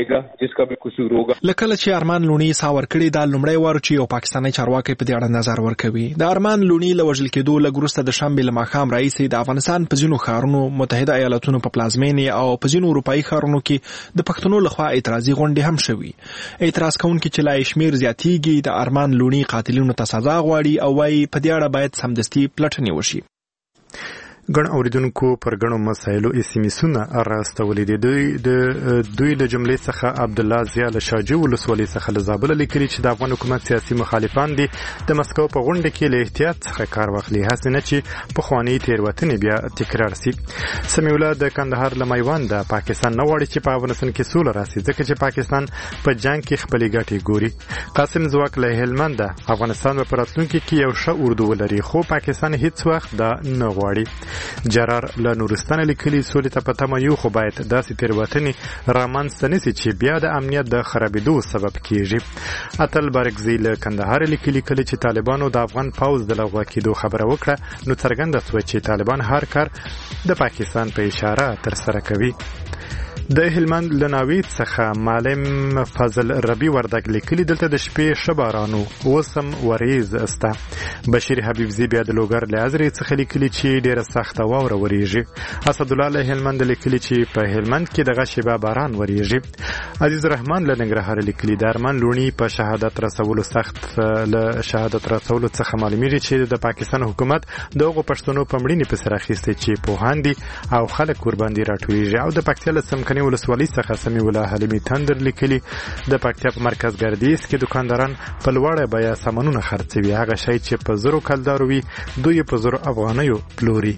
لکه کله چې ارمان لونی ساه ورکړې دا لومړی وار چې یو پاکستاني چارواکی په دې اړه نظر ورکوي. د ارمان لونی له وژل کېدو لږ وروسته د شنبې له ماښام راهیسې د افغانستان په ځینو ښارونو، متحده ایالتونو په پلازمینې او په ځینو اروپایي ښارونو کې د پښتنو لخوا اعتراضي غونډې هم شوي. اعتراض کوونکي چې لا یې شمېر زیاتیږي د ارمان لونی قاتلینو ته سزا غواړي او وایي په دې اړه باید سمدستي پلټنې وشي. ګڼ اوریدونکو پر ګڼو مسایلو اسیمسونه راستولي دي. دوی د دوی له جملې څخه عبدالله ضیاء له شاجو ولسوالۍ څخه له زابله لیکلي چې د افغان حکومت سیاسي مخالفان دي د مسکو په غونډه کې له احتیاط څخه کار واخلي، هسې نه چې پخوانۍ تېروتنې بیا تکرار سي. سمیع الله د کندهار له میوند پاکستان نه غواړي چې په افغانستان کې سوله راسي ځکه چې پاکستان په جنگ کې خپلې ګټې ګوري. قاسم ځواک له هلمند افغانستان په راتلونکي کې یو ښه اردو ولري، خو پاکستان هیڅ وخت دا نه غواړي. جرار له نورستان لیکلي سولې ته په تمه یو خو باید داسې تېروتنې رامنځته نشي چې بیا د امنیت د خرابېدو سبب کیږي. اتل بارګزي له کندهار لیکلي کله چې طالبانو د افغان پوځ د لغوه کېدو خبره وکړه نو څرګنده شوه چې طالبان هر کار د پاکستان په اشاره ترسره کوي. د هلمند لناوید څخه معلم فضل ربی وردګ لیکلي دلته د شپې ښه باران و اوسم وریځ استه. بشیر حبیبزي بیا د لوګر له ازرې څخه لیکلي چې ډېره سخته واوره وریږي. اسدالله له هلمند لیکلي چې په هلمند کې دغه شیبه باران وریږي. عزیز الرحمن له ننګرهار لیکلي د ارمان لونی په شهادت رسولو سخت له شهادت رسولو څخه معلومیږي چې د پاکستان حکومت دغه پښتنو په مړینې په سر اخیسته چې پوهان دي او خلک قرباني راټولیږي. او د پکتیا له سمکني ولسوالۍ څخه سمیع الله حلیمي تندر لیکلي د پکتیا په مرکز ګردیز کې دکانداران په لوړه بیه سامانونه خرڅوي. هغه شی چې په زرو کلدار وي دوی په زرو افغانیو پلوري.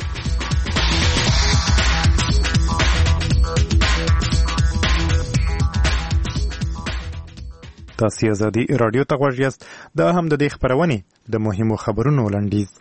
تاسو ازادي رادیو ته غوږ یاست. دا هم د دې خبرونه د مهمو خبرونو لنډیز.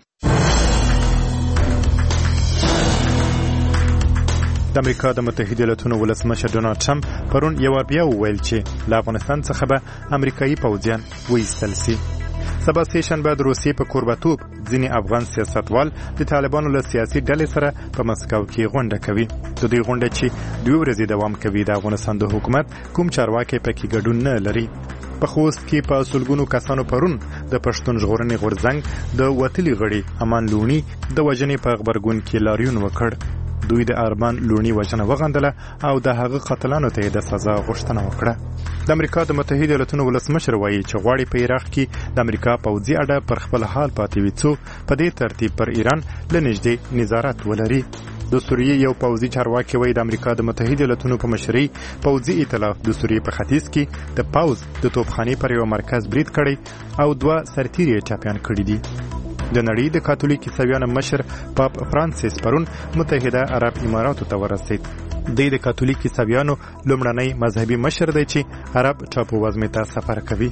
د امریکا د متحده ایالاتونو ولسمشر ډونالد ټرمپ پرون یو بیا وویل چې له افغانستان څخه به امریکایي پوځیان وایستل شي. سبا سیشن بعد روسیې په کوربتوب ځینې افغان سیاستوال د طالبانو له سیاسي ډلې سره په مسکو کې غونډه کوي. د دې غونډه چې دوه ورځې دوام کوي د افغانستان د حکومت کوم چارواکي پکې ګډون نه لري. په خوست کې په سلګونو کسانو پرون د پښتون ژغورنې غورځنګ د وتلي غړي امان لونی د وژنې په خبرګون کې لاریون وکړ. دوی د ارمان لونی وژنه وغندله او د هغه قتلانو ته د سزا غوښتنه وکړه. د امریکا د متحده ایالاتونو ولسمشر وایي چې غواړي په عراق کې د امریکا پوځي اډه پر خپل حال پاتې وي څو په دې ترتیب پر ایران له نږدې نظارت ولري. د سوریې یو پوځي چارواکي وایي د امریکا د متحده ایالاتونو په مشرۍ پوځي ائتلاف د سوریې په ختیځ کې د پوځ د توپخانې پر یو مرکز برید کړی او دوه سرتیري ټاپیان کړي دي. د نړۍ د کاتولیک عیسویانو مشر پاپ فرانسیس پرون متحده عرب اماراتو ته ورسید. د کاتولیک عیسویانو لومړنی مذهبي مشر دی چې عرب ټاپووزمې ته سفر کوي.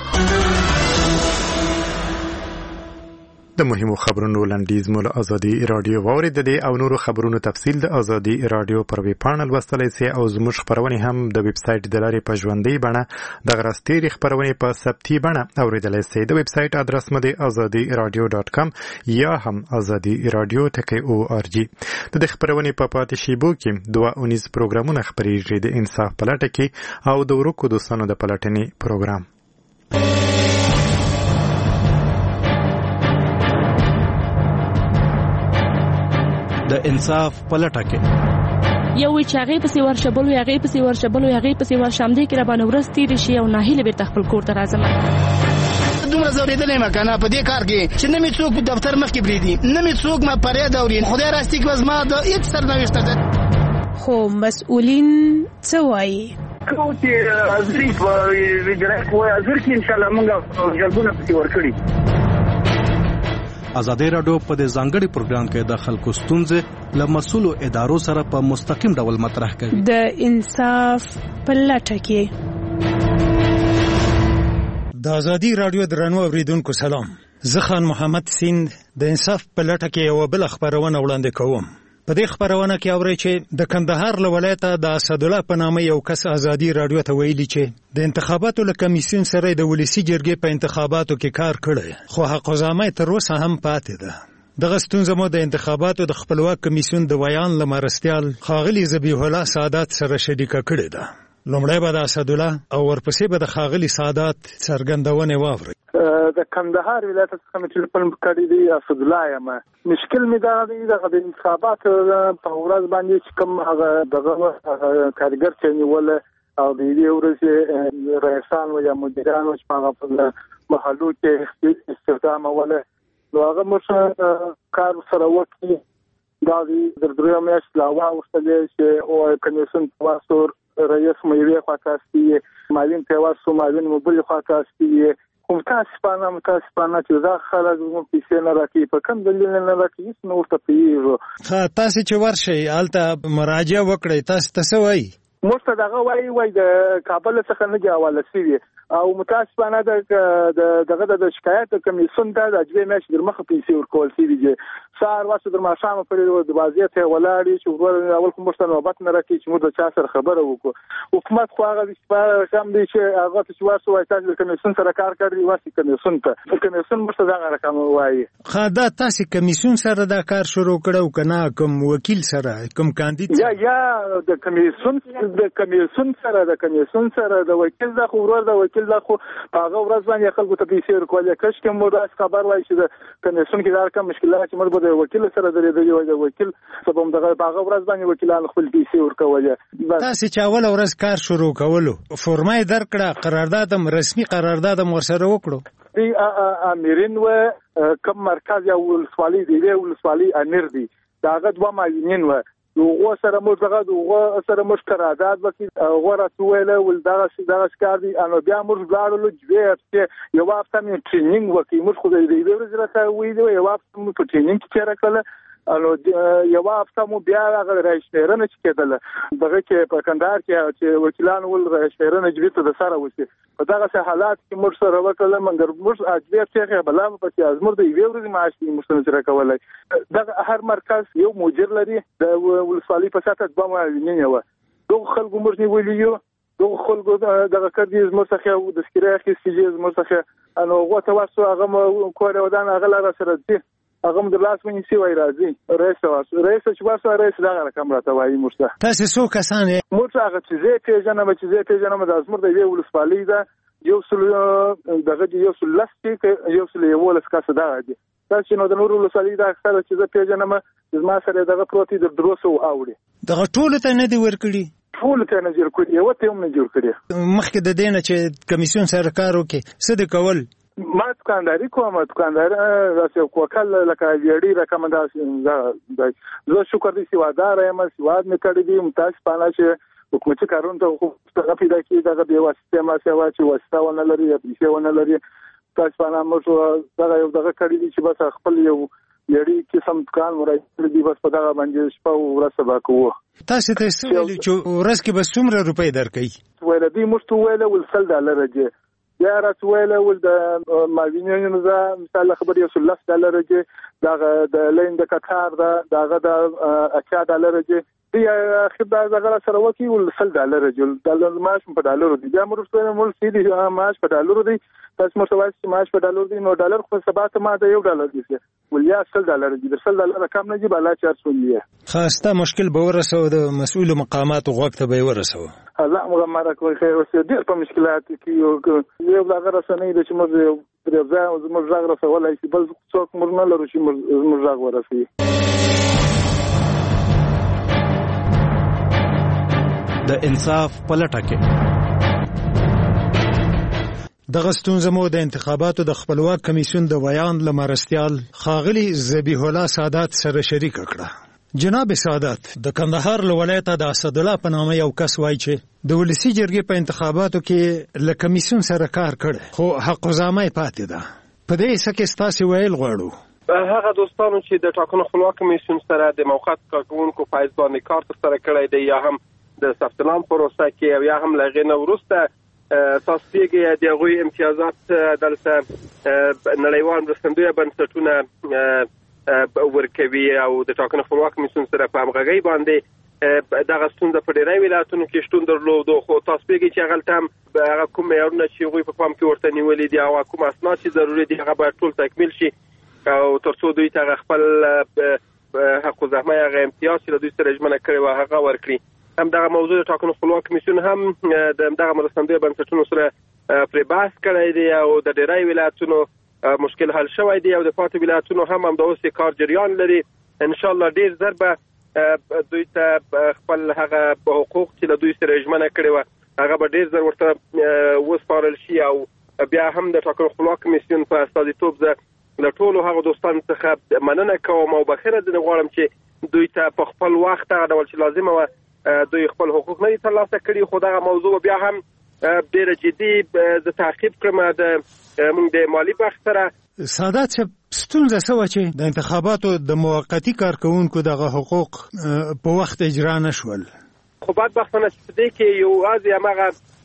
د مهمو خبرونو لنډیز مو له ازادي رادیو واوریدلې او نورو خبرونو تفصیل د ازادي رادیو پر ویب پاڼه لوستلی سئ او زموږ خبرونه هم د ویب سایټ د لارې په ژوندۍ بڼه د غرستېري خبرونه په ثبتي بڼه اوریدلی سئ. د ویب سایټ ادرس مو د ازادي رادیو ډاټ کام یا هم ازادي رادیو ټکی او ار جی. د دې خبرونه په پاتې شیبو کې دوه اونیز پروګرامونه خپریږي د انصاف پلټه کې او د ورکو دوستانو د پلټنې پروګرام. د انصاف پلټه کې یو چې هغه پسې ورشبل وي هغه پسې ورشبل وي هغه پسې ورشم دي کې را باندې ورس تیر شي او ناهیله بیرته خپل کور ته راځم. دومره زوریدلې ما کنه په دې کار کې چې نه می څوک په دفتر مخ کې بریدي نه می څوک ما پرې دوري خدای راستي کې زما د هیڅ سرنوشت ده. خو مسؤلین څه وایي کو چې ازري په ویډرک وای ازر کې ان شاء الله موږ جلبونه پکې ورکړي. ازادي رادیو په دې ځانګړي پروګرام کې د خلکو ستونزې له مسؤلو ادارو سره په مستقیم ډول مطرح کوي. د انصاف پلټه کې د ازادي رادیو درنو اوریدونکو سلام. زه خان محمد سیند د انصاف پلټه کې یو بل خبرونه وړاندې کوم. په دې خبرونه کې اوري چې د کندهار له ولایته د اسدالله په نامه یو کس ازادي رادیو ته ویلي چې د انتخاباتو له کمیسیون سره د ولسی جرګې په انتخاباتو کې کار کړی خو حقوقزامه تر اوسه هم پاتې ده. دغه ستونزه مو د انتخاباتو د خپلواک کمیسیون د ویان لمرستیال خاغلی ذبیح الله سعادت سره شریکه کړې ده. لومړی به د اسدالله او ورپسې به د خاغلی سعادت څرګندونه واوري. د کندهار ولایت څخه مې ټلیفون کړی دی اسدالله یم. مشکل مې دا دی د انتخابات په ورځ باندې چې کوم هغه دغه کارګر چې نیول او د دې ورځې رئیسان او یا مدیران چې هغه په محلو کې استخدام ول نو هغه موږ کار سره وکړي دا د درې میاشتې لا واوښتلې چې او کمیسیون واسور رئیس مې وی خاطرستي معلم ته واسو معلم مبل خاطرستي کوم تاسو په متاسفانه چې دا خلک مو پیسې نه راکې په کوم دلیل نه راکې هیڅ نو ورته پیږو. ها تاسو چې ورشي الته مراجعه وکړئ تاسو ته څه وایي؟ موږ ته دغه وایي وایي د کابل څخه نه دی حواله شوی او متاسفانه د دغه د شکایت کمیسیون ته د اجبه مېش در مخه پیسې ورکول شي دي سار واسه در ماشامه پرې د بازي ته ولاړی چې ور اول کوم څه نوبت نه راکې چې موږ د چا سره خبره وکړو حکومت خو هغه د کم دی چې هغه چې واسه وایي تاسو د کمیسیون سره کار کوي واسه کمیسیون ته کمیسیون مرسته دا رقم وایي خاطر تاسو کمیسیون سره دا کار شروع کړو کنه کوم وکیل سره کوم کاندید یا یا د کمیسیون د کمیسیون سره د کمیسیون سره د وکیل د خو ورور د وکیل د خو هغه ورځ باندې خلکو ته پیسې ورکول کښ کوم مو خبر وایي چې د کمیسیون کې دا کوم مشکلات چې موږ د وکیل سره درې د وکیل سبب دغه هغه ورځ باندې وکیلان خپل پیسې ورکول تاسو چې اول ورځ کار شروع کولو فرمای درکړه قرارداد هم رسمي قرارداد هم ورسره وکړو دی امرین و کوم مرکز یا ولسوالي دی ولسوالي امیر دی داغه دوه معاونین و یو سره موږ دغه دغه سره موږ قرارداد وکړو غوړه توله ول دغه دغه کار دی انو بیا موږ غاړو لږ چې یو وخت مې ټریننګ وکړو موږ خو د دې ورځې راته وی دی یو وخت مې په ټریننګ کې تیر کړل انو یو وخت مو بیا هغه راشنیرنه چې کېدل دغه کې په کندهار کې چې وکیلان ول راشنیرنه جوړه د سره وسی په دغه حالات کې موږ سره وکړل منګر موږ اجبه څخه بلا په چې ازمر د یو ورځې معاش کې مستنجره کولای دغه هر مرکز یو مدیر لري د ولسوالۍ په ساته د باندې نه و دوه خلکو موږ نیولې یو دوه خلکو دغه کړي زموږ څخه د سکیره کې سیجه زموږ څخه انو غوته واسو هغه کوړه ودان هغه لاره سره دي هغه د لاس ونی سی وای راځي رئیس واسو رئیس چې واسو رئیس دا رقم راته وایي مرسته تاسو څو کسان یې موږ هغه چې زه پیژنم چې زه پیژنم د ازمر د یو ولسوالۍ دا یو سل دغه یو سل لاستیک یو سل یو ولس کاسه دا دي تاسو نو د نور ولسوالۍ دا اکثر چې زه پیژنم زما سره دغه پروتي د دروسو اوړي دغه ټول ته نه دی ورکړي ټول ته نه جوړ کړی یو ته هم نه جوړ کړی مخکې د دینه چې کمیسیون سره کار وکړي څه د کول ما دکانداری کوم دکاندار راځي کوکل لکه ویډی ریکمنداسیون دا زه شکر دې سیوادار یم سیواد مې کړی دي متاس پانا چې حکومتي کارونه ته خو څنګه پیدا کی دا به واسطه ما سیوا چې واسطه ونه لري یا پیسې ونه لري تاسو پانا موږ دا یو دغه کړی دي چې بس خپل یو ویډی قسم دکان ورای دي بس په دغه باندې شپه ورځ سبا کوو تاسو ته څه ویل چې ورځ کې بس څومره روپۍ درکې ویل دي موږ ته ویل ول سل ډالر دی یا راتویله ول د ماوینینو زه مثال خبر یو سل ډالر دی دا د لین د قطار دا دغه د اچا ډالر دی دی اخر دا زغره سره وکی ول سل ډالر دی ډالر ماش په ډالر دی بیا مرسته مول سي دی ماش په ډالر دی تاسو مرسته چې ماش په ډالر دی نو ډالر خو سبات ما د یو ډالر دی ول یا سل ډالر دی سل ډالر کم نه دی بالا چار سو دی خاصه مشکل به ورسو د مسؤل مقامات وغوښته به ورسو الله مغمره کوي خیر اوسه ډیر په مشکلات کې یو یو هغه رسنۍ د چې موږ درځه او موږ راغ رسولای شي بل څوک موږ نه لرو چې موږ راغ ورسي د انصاف پلټه کې دغه ستونزه مو د انتخاباتو د خپلواک کمیسیون د ویان لمرستیال خاغلی ذبیح الله سادات سره شریک کړه جناب سادات د کندهار ولایت د اسد الله په نامه یو کس وایي چې د ولسی جرګې په انتخاباتو کې له کمیسیون سره کار کړي خو حق زامه پاتې ده په دې څه کې ستاسو ویل غواړو هغه دوستانو چې د ټاکنو خپلواک کمیسیون سره د موقت کارکونکو فایز باندې کار تر کړی دی یا هم د ثبت نام پروسه کې او یا هم لغې نه ورسته تاسو پیګه د غوي امتیازات دلته نړیوال مرستندوی بنسټونه ورکوي او د ټاکنو خپلواک کمیسیون سره په همغږي باندې دغه ستونزه په ډیری ولایتونو کې شتون درلود خو تاسو پیګه چې غلطم هغه کوم معیارونه چې غوي په پام کې ورته نیولې دي او کوم اسناد چې ضروري دي هغه باید ټول تکمیل شي او ترڅو دوی ته خپل حق زحمه هغه امتیاز چې دوی سره ژمنه کړې و هغه ورکړي هم دغه موضوع د ټاکنو خپلواک کمیسیون هم د دغه مرستندوی بنسټونو سره پرې بحث کړی دی او د ډیری ولایتونو مشکل حل شوی دی او د پاتې ولایتونو هم هم د اوس کار جریان لري ان شاء الله ډیر زر به دوی ته خپل هغه حقوق چې د دوی سره ژمنه کړې و هغه به ډیر زر ورته وسپارل شي او بیا هم د ټاکنو خپلواک کمیسیون په استازیتوب زه له ټولو هغه دوستانو څخه مننه کوم او بخښنه درنه غواړم چې دوی ته په خپل وخت هغه ډول چې لازمه وه دوی خپل حقوق نه ترلاسه کړي خو دغه موضوع بیا هم ډېر جدي د تعقیب کړم د موږ د مالی بخش سره سادات ستونزه څه چې د انتخاباتو د موقتی کارکونکو دغه حقوق په وخت اجرا نشول خو بدبختانه چې دې کې یو ازي هغه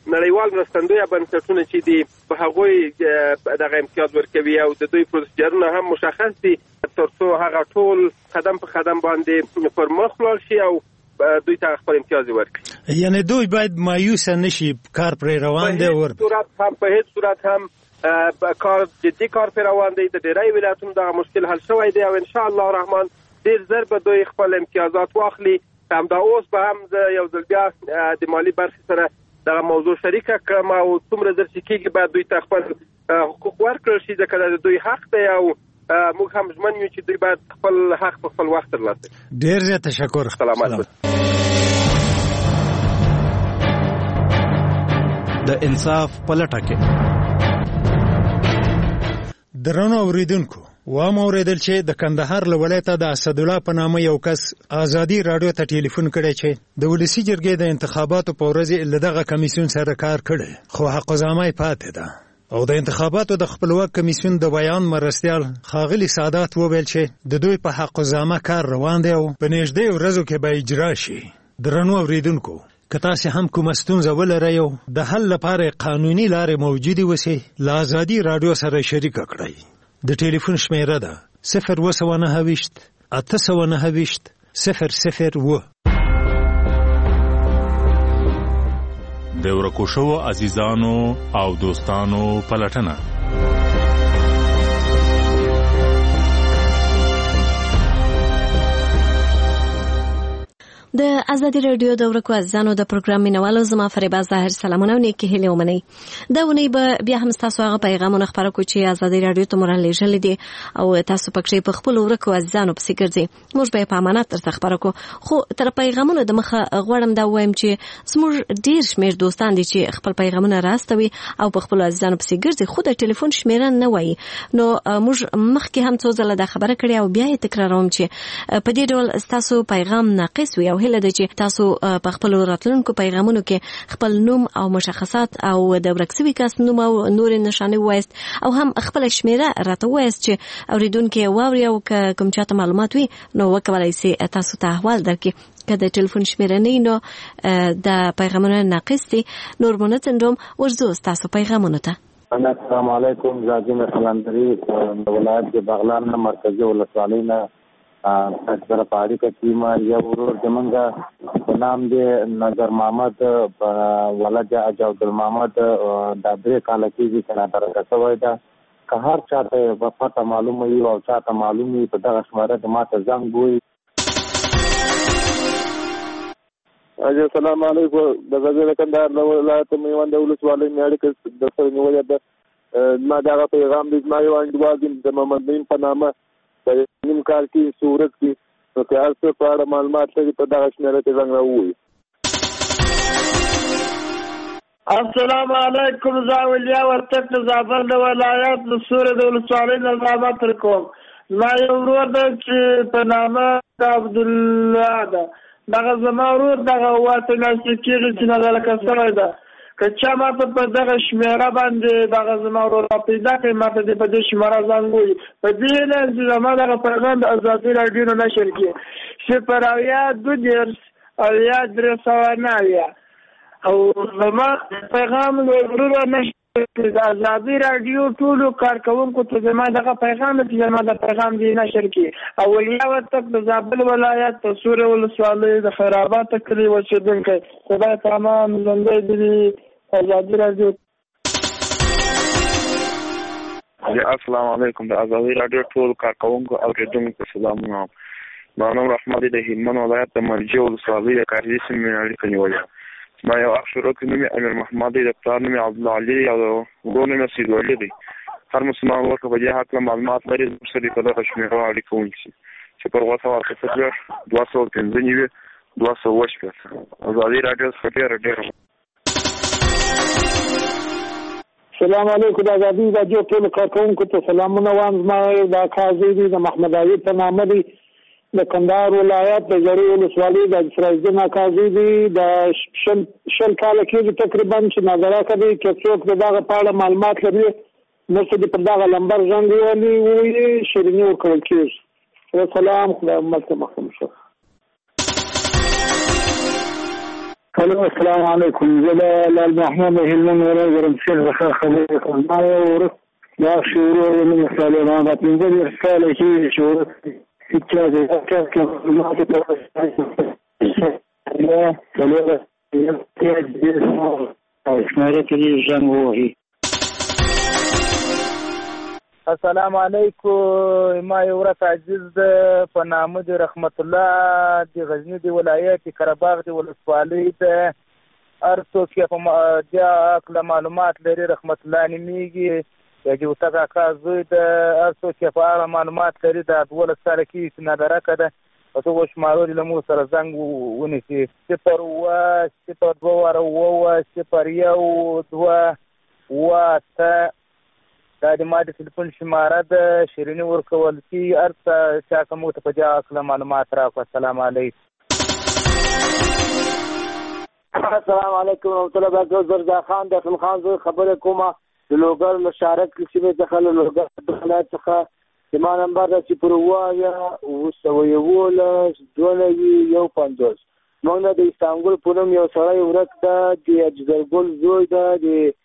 نړیوال مرستندویه بنسټونه چې دي په هغوی دغه امتیاز ورکوي او د دوی پروسیجرونه هم مشخص دي تر څو هغه ټول قدم په قدم باندې پر مخ لاړ شي او دوی ته خپل امتیاز ورکړي. یعنی دوی باید مایوس نشي، کار پرې روان دی ور صورت هم په هیڅ صورت هم کار جدي کار پرې روان دی. د ډیری ولایتونو دغه مشکل حل شوی دی او ان شاء الله الرحمن ډیر زر به دوی خپل امتیازات واخلي. همدا اوس به هم د یو ځل بیا د مالی برخې سره دغه موضوع شریکه کړم او څومره زر چې کېږي باید دوی ته خپل حقوق ورکړل شي ځکه د دوی حق دی او موږ هم ژمن یو چې دوی باید خپل حق په خپل وخت ترلاسه کړي. ډېر زیات تشکر. سلامت. د انصاف پلټه کې درنو اوریدونکو و ما اوریدل چې د کندهار له ولایته د اسدالله په نامه یو کس ازادي رادیو ته ټلیفون کړی چې د ولسی جرګې د انتخاباتو په ورځ له دغه کمیسیون سره کار کړی خو حقوقزامه پاتې ده او د انتخاباتو د خپلواک کمیسیون د بیان مرستیال خاغلی سعادت وویل چې د دوی په حقوقزامه کار روان دی او په نږدې ورځو کې به اجرا شي. درنو اوریدونکو که تاسو هم کوم ستونزه ولرئ او د حل لپاره قانوني لارې موجودې وسي له ازادي رادیو سره شریک کړئ. د ټلیفون شمیره ده صفر اوه سوه نهه ویشت اته سوه نهه ویشت صفر صفر اوه. د ورکو شوو عزیزانو او دوستانو پلټنه. د ازادي رادیو د ورکو عزیزانو د پروګرام مینوالو زما فریبا ظاهر سلامونه او نیکی هیلې ومنئ. دا ونی به بیا هم تاسو هغه پیغامونه خبره کو چې ازادي رادیو ته موران لېږلي دي او تاسو پکې په خپل ورکو عزیزانو پسې ګرځئ. موږ به په امانت درته خبره کو خو تر پیغامونو د مخه غواړم دا وایم چې زموږ ډیر شمیر دوستان دي چې خپل پیغامونه راستوي او په خپل عزیزانو پسې ګرځي خو د ټلیفون شمیره نه وایي. نو موږ مخکې هم څو ځله دا خبره کړې او بیا یې تکراروم چې په دې ډول تاسو پیغام ناقص وي او هله د چې تاسو په خپل راتلونکو پیغامونو کې خپل نوم او مشخصات او د ورکسوي کس نوم او نور نشانه وایست او هم خپل شمیره راته وایست چې اوریدونکو واوري او کوم چاته معلومات وي نو وکولای شي تاسو ته احوال درکړي. که د ټلیفون شمیره نه نو د پیغامونو ناقص دي. نورمونه تندوم ورزو تاسو پیغامونو ته. السلام علیکم. زاجین خلاندری د ولایت د بغلان مرکزی ولسوالۍ نه سره پاړی کتیما یو ورور زمونږ په نام دی نظر محمد ولد اجاود محمد د درې کال کېږي چې راته شوی ده. که هر چاته په پته معلومه وي او چاته معلوم وي په دغه شماره د ماته زنګ وي. السلام علیکم. د غزل کندهار د ولایت میوند ولسوالۍ نه اړیکه د سره نیولې ده. ما دغه پیغام د ما یو انډوال د محمد نیم په نامه په نیم کال کې صورت کې نو که هر څه په اړه معلومات لري په دغه شمیره کې زنګ راووایي. السلام علیکم. زاولیا ورتک د زابل د ولایت د سورې د ولسوالۍ نه زحمت کوم. ما یو ورور ده چې په نامه د عبدالله ده. دغه زما ورور دغه واته ناسې کېږي چې نظرکه سوی ده. که چا ماته په دغه شمیره باندې دغه زما ورور پیدا کړي ماته دې په دې شمیره زنګ ووایي. په دې نه چې زما دغه پیغام د ازادي راډیو نه نشر کړي صفر اویا دوه دېرش اویا درې سوه نه اویا او زما پیغام د ورور نشر کړي. د ازادي راډیو ټولو کارکوونکو ته زما دغه پیغام چې زما د پیغام دې نشر کړي. اولیا ورتک د زابل ولایت د سورې ولسوالۍ د خیرآباد کلي اوسېدونکی. خدای تمام ژوندی دې ازادي راډیو. السلام علیکم. د ازادي راډیو ټول کارکوونکو او اوریدونکو سلامونه. ما نوم رحمت د هلمند ولایت د مرجې ولسوالۍ د کارځي سیمې اړیکه نیولې. ما یو اخ شروع کړی نوم امیر محمد د پلار نوم عبدالعلي او ورور نوم سید ولي دی. هر مسلمان ورته په دې حق معلومات لري چې په دغه شمیره اړیکه ونیسي چې پر واسه ورکړه دوه سوه پنځه نوي دوه سوه اووه شپېته. ازادي راډیو څخه ډېره ډېره السلام علیکم. د ازادي راډیو ټول کارکوونکو ته سلامونه وایم. زما دا قاضي دی د محمد علي په نامه دی د کندهار ولایت د زړې ولسوالۍ د سراجدین قاضي دی. د شل شل کاله کېږي تقریبا چې نظره کوي که څوک د دغه په اړه معلومات لري نو څه پر دغه لمبر زنګ ووهلي ووایي شیریني ورکړل کېږي. وسلام. خدای ملته محکوم شه. الو السلام علیکم. زه د لال محمد هلمند ولایت ګرمسیر څخه خبرې کوم. ما یو ورځ دا شروع من سالمان و پنځه دېرش کاله کېږي چې ورځ هېچا د هېچا کې معلوماتو ته شمېرې ته دې زنګ ووهي. السلام علیکم. ما یو ورځ عزیز ده په نامه د رحمت الله د غزني د ولایت قرهباغ د ولسوالۍ ده. هر څوک چې په دې هکله معلومات لري رحمت الله نومېږي. د جوته کاکا زوی ده. هر څوک چې په اړه معلومات لري دا دولس کاله کېږي چې نادرکه ده په څو شمارو دې له موږ سره زنګ ونیسي. صفر اووه صفر دوه واره اووه اووه صفر یو دوه اووه اته دا د ما د تلیفون شماره ده. شیریني ورکول کېږي. هر څه چا که موږ ته په دې هکله معلومات راکړه. السلام علیکم. السلام علیکم ورحمة الله وبرکاته. زردا خان د حسن خان زوی خبرې کومه د لوګر له شارک سیمې څخه له لوګر د ولایت څخه. زما نمبر ده صفر اووه اویا اوه سوه یولس دوه نوي یو پنځوس. موږ نه د استانبول په نوم یو سړی ورک ده د اجزرګل زوی ده د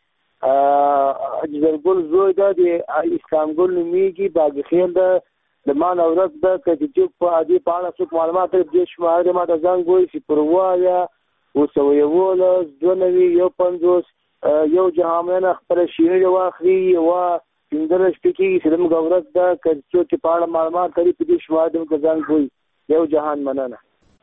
اجزرګل زوی ده د استانبول نومېږي باغخیل ده د ما نه ورک ده. که د دې په دې په اړه څوک معلومات لري دې شماره دې ما ته زنګ ووایي. صفر اووه اویا اوه سوه یولس دوه نوي یو پنځوس. یو جهامینه خپله شیریني واخلي یوه پنځلس شپې کېږي چې زموږ ورځ ده. که څوک په اړه معلومات لري په دې شماره دې موږ زنګ ووایي. یو جهان مننه.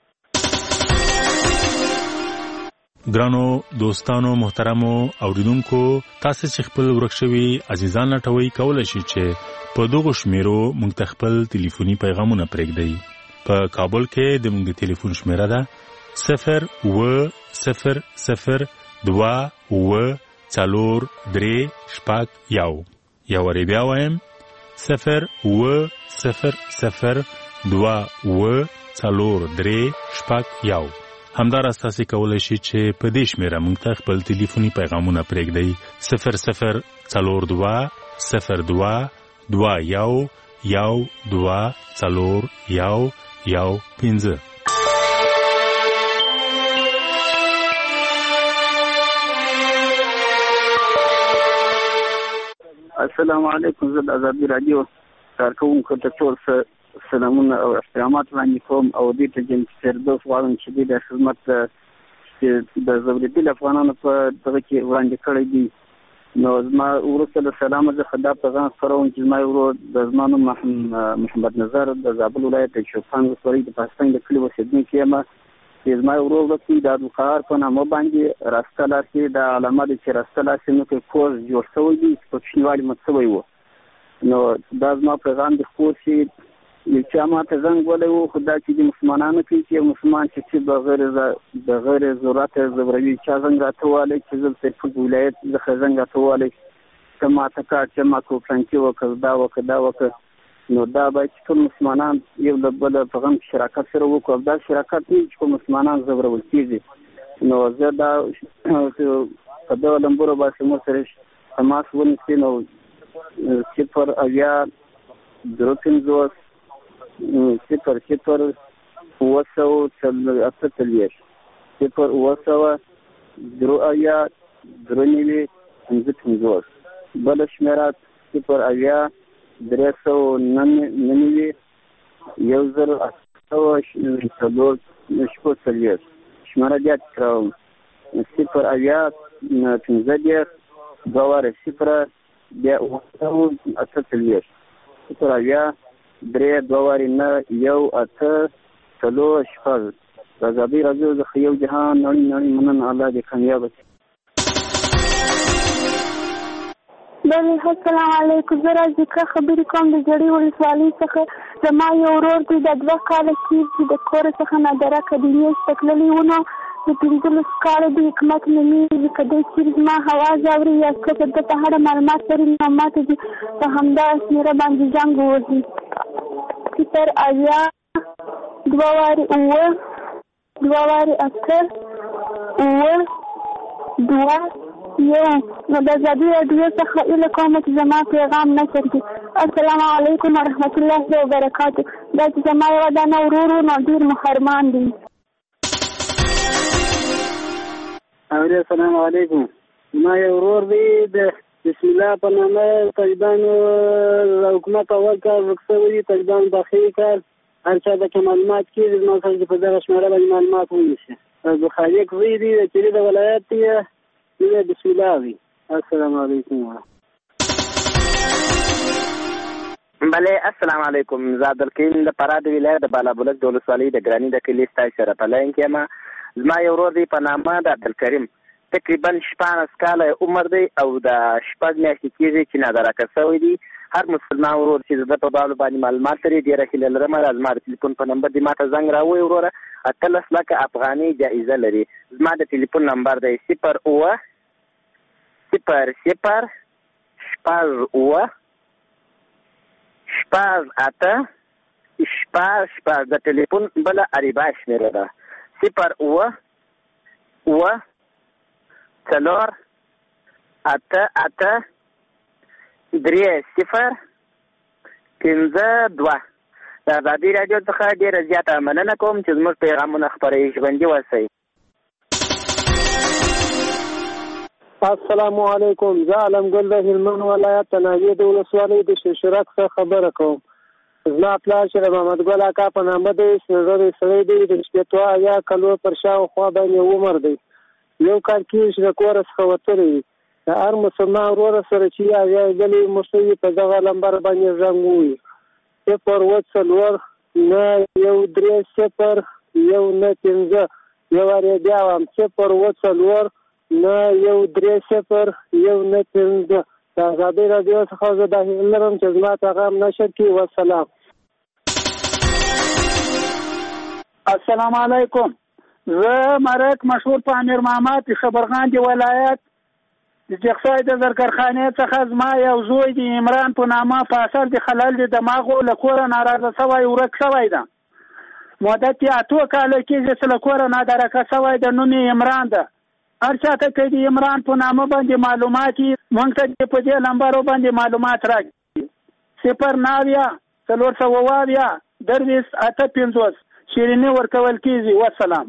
ګرانو دوستانو محترمو اوریدونکو تاسو چې خپل ورک شوي عزیزان لټوي کولای شئ چې په دغه شمیرو موږ ته خپل ټلیفوني پیغامونه پرېږدئ. په کابل کې د موږ ټلیفون شمیره ده صفر اووه صفر صفر دوه اووه څلور درې شپږ یو. یو وارې بیا وایم صفر اووه صفر صفر دوه اووه څلور درې شپږ یو. همداراز تاسو کولی شئ چې په دې شمیره موږ ته خپل ټلیفوني پیغامونه پرېږدئ صفر صفر څلور دوه صفر دوه دوه یو یو دوه څلور یو یو پنځه. السلام علیکم. زه د ازادي راډیو کارکوونکو ته ټول سلامونه او احترامات وړاندې کوم او دې ته جنت فردوس غواړم چې دې د خدمت چې د زوریدل افغانانو په دغه کې وړاندې کړی دي. نو زما وروسته د سلام زه خدا پیغام خپروم چې زما ورور د زما نوم محمد نظر د زابل ولایت د شوپان ولسوالۍ د پاکستان د کلي اوسېدونکی یم. چې زما ورور وکړي د عبدالقهار په نامه باندې راسته لاسې د علامه د چې راسته لاسې نوکې کورس جوړ شوی دی چې په کوچنیوالي مت شوی و. نو دا زما پیغام د خپور چې یو چا ما ته زنګ ولی و خو دا چې د مسلمانانو کې چې یو مسلمان چې چې بغیر ضرورت زبروي چا زنګ راته ووالی چې زه د سرپل ولایت څخه زنګ راته ووالی ته ما ته کار چې ما کو فلانکي وکړه دا وکړه دا وکړه. نو دا باید چې ټول مسلمانان یو له بله په غم کې شراکت سره وکړو. دا شراکت نه چې په مسلمانان زبرول کېږي. نو زه دا په دغه لمبورو باندې مو سره تماس ونیسي. نو صفر اویا درې پنځوس صفر صفر اوه سوه اته څلوېښت صفر اوه سوه درې اویا درې نوي پنځه پنځوس. بله شمېره صفر اویا درې سوه نهه نوي یو زر اته سوه څلور شپږ څلوېښت. شمېره بیا تکراروم صفر اویا پنځه دېرش دوه واره صفره بیا اوه سوه اته څلوېښت صفر اویا درې دوه وارې نه یو اته څلور شپږ. د ازادۍ راډیو څخه یو جهان نړۍ نړۍ مننه. الله دې کامیابه کړي. السلام علیکم. زه راځکه خبرې کوم د جړۍ ولسوالۍ څخه. زما یو ورور دی د دوه کاله کېږي چې د کور څخه نادرکه د میاشت ته تللی و. نو د پنځلس کاله د حکمت نومېږي. که دی چیرې زما اواز اوري یا څه د ده په اړه معلومات لري نو ما ته دې په همدا شمېره باندې زنګ ووهي. صفر اویا دوه وارې اووه دوه وارې اته اووه دوه یو. نو د ازادي راډیو څخه هیله کوم چې زما پیغام نشر کړي. السلام علیکم ورحمة الله وبرکاته. دا چې زما یوه دانه ورور و نو ډېر محرمان دي. زابر السلام علیکم. ما یو ورور دی د بسم الله په نامه تجدان حکومت اول کار وکړي تجدان داخلي کار هر چا د معلومات کېږي نو څنګه په دغه شمېره باندې معلومات ونیسي. د خالق زوی دی چې د ولایت دی بسم الله وي. السلام علیکم. بله السلام علیکم. زه عبدالکریم د فراه د ولایت د بالابلوک د ولسوالۍ د ګراني د کلي ستاسو سره په لاین کې یم. زما یو ورور دی په نامه د عبدالکریم تقریبا شپاړس کاله عمر دی او د شپږ میاشتې کېږي چې نادرکه شوی دی. هر مسلمان ورور چې د په باب باندې معلومات لري ډېره هیله لرم زما د ټلیفون په نمبر دې ماته زنګ راووایي وروره. اتلس لکه افغانۍ جایزه لري. زما د ټلیفون نمبر دی صفر اوه صفر صفر شپږ اوه شپږ اته شپږ شپږ. د ټلیفون بله عریبه شمېره ده صفر اوه اوه څلور اته اته درې صفر پنځه دوه. د ازادي راډیو څخه ډېره زیاته مننه کوم چې زموږ پیغامونه خپروي. ژوندي اوسئ. السلام علیکم. زه علمګل د هلمند ولایت د ناوې د ولسوالۍ د شیرشرک څخه خبره کوم. زما پلار چې د محمد ګل اکا په نامه دی سپین سړی دی د شپېتو اویا کلو پر شاوخوا باندې عمر دی. یو کال کېږي چې د کوره څخه وتلی وي. د هر مسلمان وروره سره چې اویا ځلې موږ په دغه نمبر باندې زنګ ووهي صفر اووه څلور نه یو درې صفر یو نه پنځه. یو وارې بیا وایم صفر اووه څلور نه یو درې صفر یو نه پنځه. د ازادۍ راډیو څخه زه دا هیله لرم چې زما پیغام نشر کړي. والسلام. السلام علیکم. زه مرک مشهور په امیر محمد خبرغان دی ولایت د جغسای د زرکرخانې څخه زما یو زوی دی عمران په نامه فاصل د خلل د دماغو له کوره ناراضه شوی ورک شوی ده. مدت یې اتو کاله کېږي چې له کوره نادرکه شوی ده. نوم یې عمران ده. هر چاته چې د عمران په نامه باندې معلومات یې موږ ته په دې نمبرو باندې معلومات راکړي. صفر ناویا څلور سوه اویا درویشت اته پنځوس شیریني ورکول کېږي. والسلام.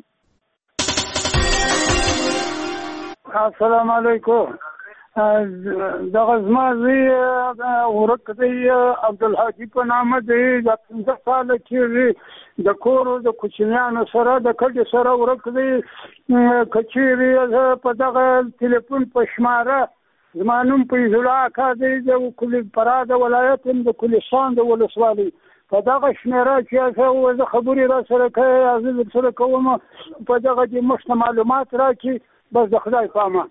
السلام علیکم. دغه زما زوی ورک دی عبدالحاجي په نامه دی. د پنځه کاله کېږي د کور د کوچنیانو سره د کډې سره ورک دی. که چیرې په دغه تلیفون په شماره زما نوم فیض الله اکا دی د کلي فراه د ولایت د کلستان د ولسوالۍ په دغه شمېره چې زه خبرې را سره کوي زه در سره کوم په دغه دې موږ ته معلومات راکړي. بس د خدای په امان.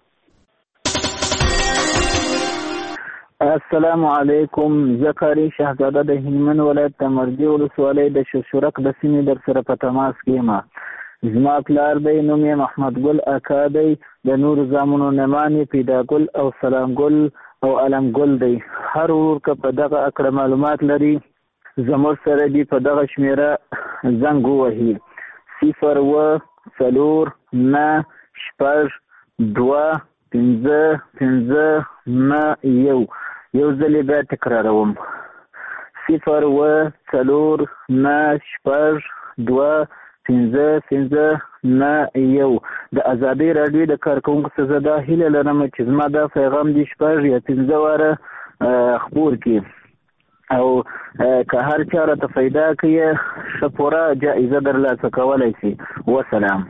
السلام علیکم. زه قاری شهزاده د هلمند ولایت د مرجې ولسوالۍ د شیرشرک د سیمې در سره په تماس کې یم. زما پلار دی نوم یې محمد ګل اکا دی. د نورو زامنو نمان یې پیدا ګل او سلام ګل او علم ګل دی. هر ورور که په دغه اکړه معلومات لري زموږ سره دي په دغه شمېره زنګ ووهي صفر اووه څلور نه شپږ دوه پنځه پنځه نه یو. یو ځل یې بیا تکراروم صفر اووه څلور نه شپږ دوه پنځه پنځه نه یو. د ازادۍ راډیو د کارکوونکو څخه زه دا هیله لرم چې زما دا پیغام دې شپږ یا پنځه واره خپور کړي او که هر چا راته پیدا کړي ښه پوره جایزه درلاسه کولی شي. وسلام.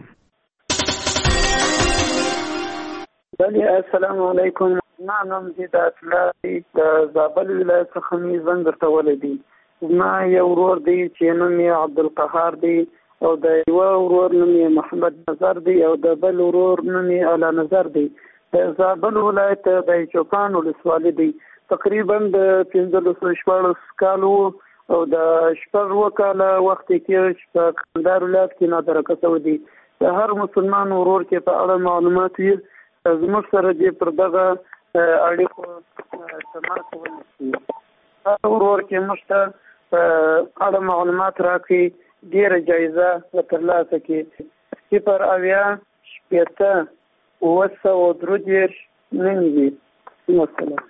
بله السلام علیکم. زما نوم زیدات الله د زابل ولایت څخه مې زنګ درته ولی دی. زما یو ورور دی چې نوم یې عبدالقهار دی او د یوه ورور نوم یې محمد نظر دی او د بل ورور نوم یې اعلی نظر دی. د زابل ولایت د چوپان ولسوالۍ دی. تقریبا د پنځلسو شپاړس کالو او د شپږ اووه کاله وخت یې کېږي چې په کندهار ولایت کې نادرکه شوی دی. د هر مسلمان ورور کې په اړه معلومات وي زموږ سره دې پر دغه اړیکو تماس ونیسي. هر ورور کې موږ ته په اړه معلومات راکړي ډېره جایزه به ترلاسه کړي. صفر اویا شپېته اووه سوه درې دېرش نوي دي. والسلام.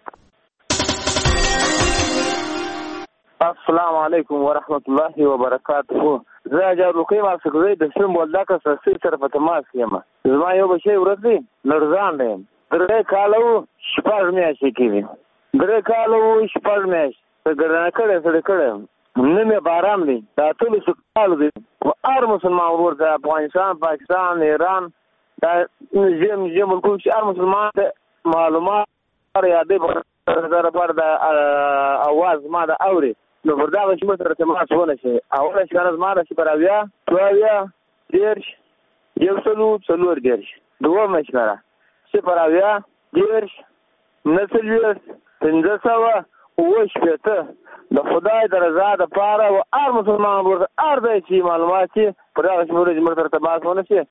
السلام علیکم ورحمت الله وبرکاته. زه جارلوقي ماسکوي د سیم ولداکه سسي سره په تماس یم. زما یو بچی ورځ دی لړزان دی درې کاله وو شپږ میاشتې کېږي درې کاله وو شپږ میاشتې په ګرانه کړی سړی کړی نه مې باران دی دا ټول سکال دی هر مسلمان ورور ته افغانستان پاکستان ایران دا جیم جیم ملکو چې هر مسلمان ته معلومات یادې در پر د اواز ما د اوري نو پر دغه چې موږ سره تماس ونشي اوله چې کنه زما راشي پر اویا دوه اویا دېرش یو سلو څلور دېرش دومه اشاره صفر اویا دېرش نهه څلوېښت پنځه سوه اووه شپېته د خدای د رضا دپاره و هر مسلمان ورته هر ځای چې معلومات چې پر دغه چې موږ موږ سره تماس ونشي.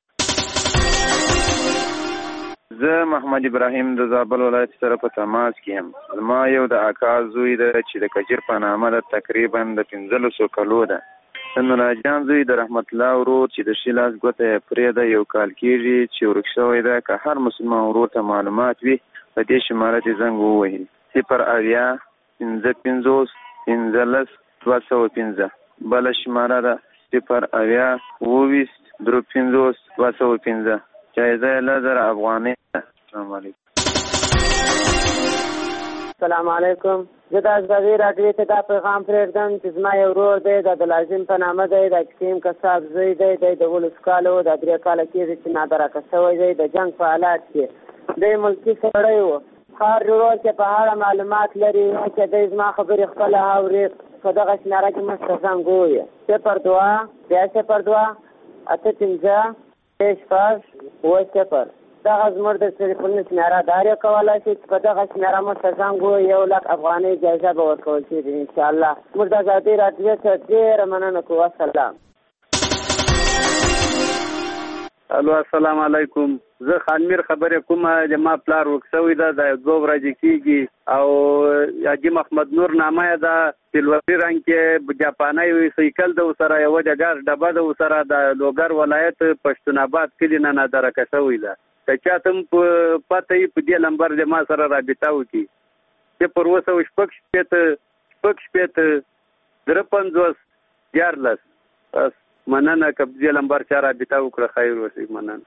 زه محمد ابراهیم د زابل ولایت سره په تماس کې یم. زما یو د اکا زوی ده چې د کجیر په نامه ده تقریبا د پنځلسو کلو ده. د نوراجان زوی د رحمت الله ورور چې د ښي لاس ګوته یې پرې ده یو کال کېږي چې ورک شوی ده. که هر مسلمان ورور ته معلومات وي په دې شماره چې زنګ ووهي صفر اویا پنځه پنځوس پنځلس دوه سوه پنځه بله شماره ده صفر اویا اووه ویشت درې پنځوس دوه سوه پنځه جایزه یې لس زره افغانۍ. السلام علیکم. السلام علیکم. زه د ازادي راډیو ته دا پیغام پرېږدم چې زما یو ورور دی د عبدالعظیم په نامه دی د حکیم کساب زوی دی دی د اوولس کالو د درې کاله کېږي چې نادرکه شوی دی د جنګ په حالات کې دی ملکي سړی و هر ورور چې په اړه معلومات لري چې دی زما خبرې خپله اوري په دغه شماره کې موږ ته زنګ ووایه صفر دوه بیا صفر دوه اته پنځه شپږ اووه صفر دغه زموږ د ټلیفون شمېره دا یې کولی شي چې په دغه شمېره موږ ته زنګ ووایي یو لک افغانۍ جایزه به ورکول کېږي انشاءالله. موږ د ازادۍ راډیو ته ډېره مننه کوو. السلام. الو السلام علیکم. زه خانمیر خبرې کوم چې ما پلار ورک شوی ده د دوه ورځې کېږي او حاجي محمد نور نامه یې ده سلوري رنګ کې جاپاني سایکل ده ورسره یوه د ګاز ډبه ده ورسره د لوګر ولایت پښتون آباد کلي نه نادرکه شوی ده. که چاته هم پته وي په دې نمبر د ما سره رابطه وکړي صفر اووه سوه شپږ شپېته شپږ شپېته درې پنځوس دیارلس. بس مننه که په دې نمبر چا رابطه وکړه خیر اوسئ. مننه.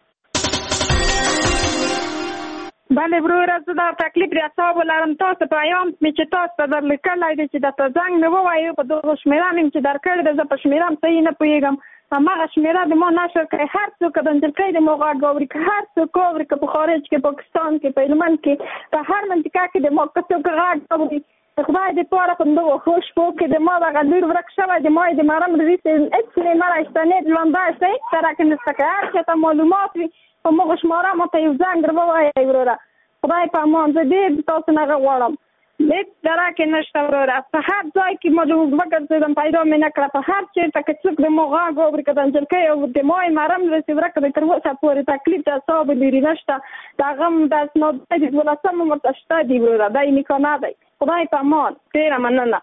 بله وروره زه دا تکلیف د اعصابو لرم تاسو په ایام مې چې تاسو ته درلیکلی دی چې درته زنګ مې ووایو په دغه شمېره مې چې درکړې ده زه په شمېره هم صحیح نه پوهېږم هماغه شمېره د ما نشر کړئ هر څوک د نجلۍ د ما غږ واوري که هر څوک واوري که په خارج کې پاکستان کې په هلمند کې په هر منطقه کې د ما که څوک غږ واوري د خدای دپاره په دغو ښو شپو کې د ما دغه لور ورک شوی د ما یې د مرم رزي هېڅ لیمره شته نه ژوندی شئ سره کې نشته که هر چاته معلومات وي په مغه شماره ماته یو زنګ در ووایئ وروره. خدای په امان. زه ډېر تاسو نه غواړم هېڅ درکې نشته وروره په هر ځای کې ما وګرځېدم پیدا مې نه کړه په هر چېرته که څوک د ما غږ واوري که د نجلۍ او د ما یې مرم رسي ورکه دی تر اوسه پورې تکلیف د اعصابو لري نشته د هغه هم د اسناد د دولسم عمر ته شته دي وروره دا یې نکاح نه دی. خدای په امان. ډېره مننه.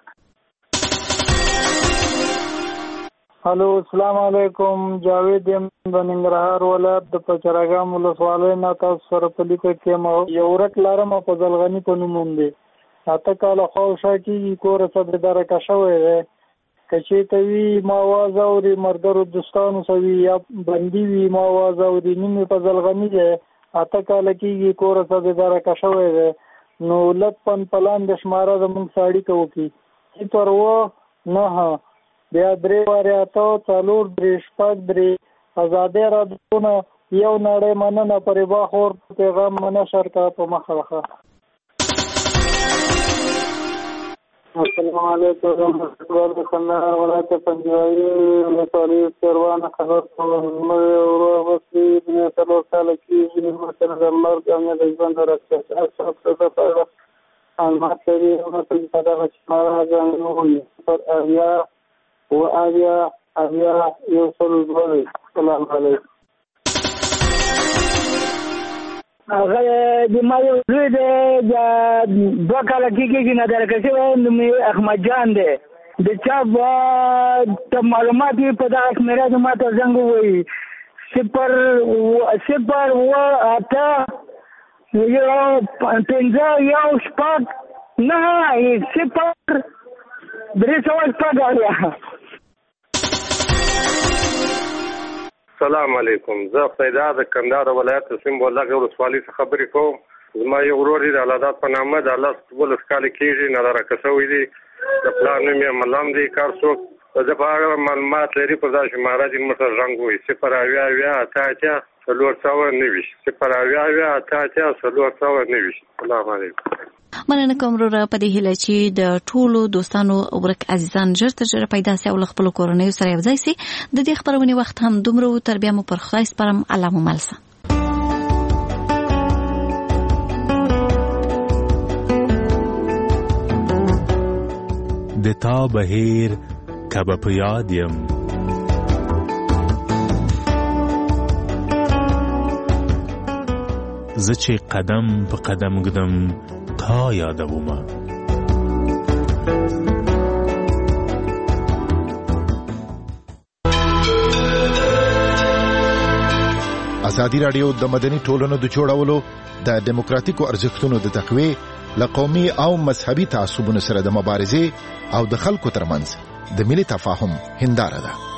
الو السلام علیکم. جاوید یم د ننګرهار ولایت د پچرګام ولسوالۍ نه تاسو سره په لیکه کې یو ورک لرم په ځلغني په نوم هم دی اته کاله خواوشا کېږي کوره څه درکه شوی دی که چېرته وي ما آواز اوري ملګرو دوستانو سه وي یا بندي وي ما آواز اوري نوم یې په ځلغني دی اته کاله کېږي کوره څه درکه شوی دی نو لطفا په لاندې شماره زموږ سره اړیکه وکړي صفر اووه نهه بیا درې وارې اته څلور درې شپږ درې ازادۍ راډیو نه یو نړۍ مننه پرې باخور پیغام نشر کړه په مخه وخه. السلام علیکم ورحمۃ اللہ د کندهار ولایت پنجوایي ولسوالۍ سروانه خبر کوم. زموږ ورور مسلي د څلور کاله کېږي مثلا د مرګ او نه د ژوند راځي اصل څه په معلومات لري مثلا په دغه شماره ځان ووایي پر اویا و اویا اویا یو سل دوه. السلام علیکم. هغه د ما یو زوی دی دوه کاله کېږي چې نادرکه شوی نوم یې احمد جان دی د چا ته معلومات وي په دغه شمېره د ما ته زنګ ووایي صفر صفر اووه اته یو پنځه یو شپږ نهه صفر درې سوه شپږ اویا. السلام علیکم. زه پیدا د کندهار ولایت سیمبول لګ ولسوالۍ څخه خبرې کوم. زما یو ورور دی د الله په نامه د الله ولس کال کېږي نه راکسوي دي د پلان نوم یې ملام دی کار څوک د په اړه معلومات لري په ځای مهاراج موټر رنګ وي صفر اویا اویا اته اته څلور سوه نوي صفر اویا اویا اته اته څلور سوه نوي. السلام علیکم. مننه کوم وروره په دې هیله چې د ټولو دوستانو ورک عزیزان ژر تر ژره پیدا سي او له خپلو کورنیو سره یو ځای سي. د دې خپرونې وخت هم دومره و. تر بیا مو پر خدای سپارم. الله مو مل شه. د تا بهیر کبه په یاد یم زه چې قدم په قدم ږدم تا یادومه. ازادي راډیو د مدني ټولنو د جوړولو د دیموکراتیکو ارزښتونو د تقویې له قومي او مذهبي تعصبونو سره د مبارزې او د خلکو ترمنځ د ملي تفاهم هنداره ده.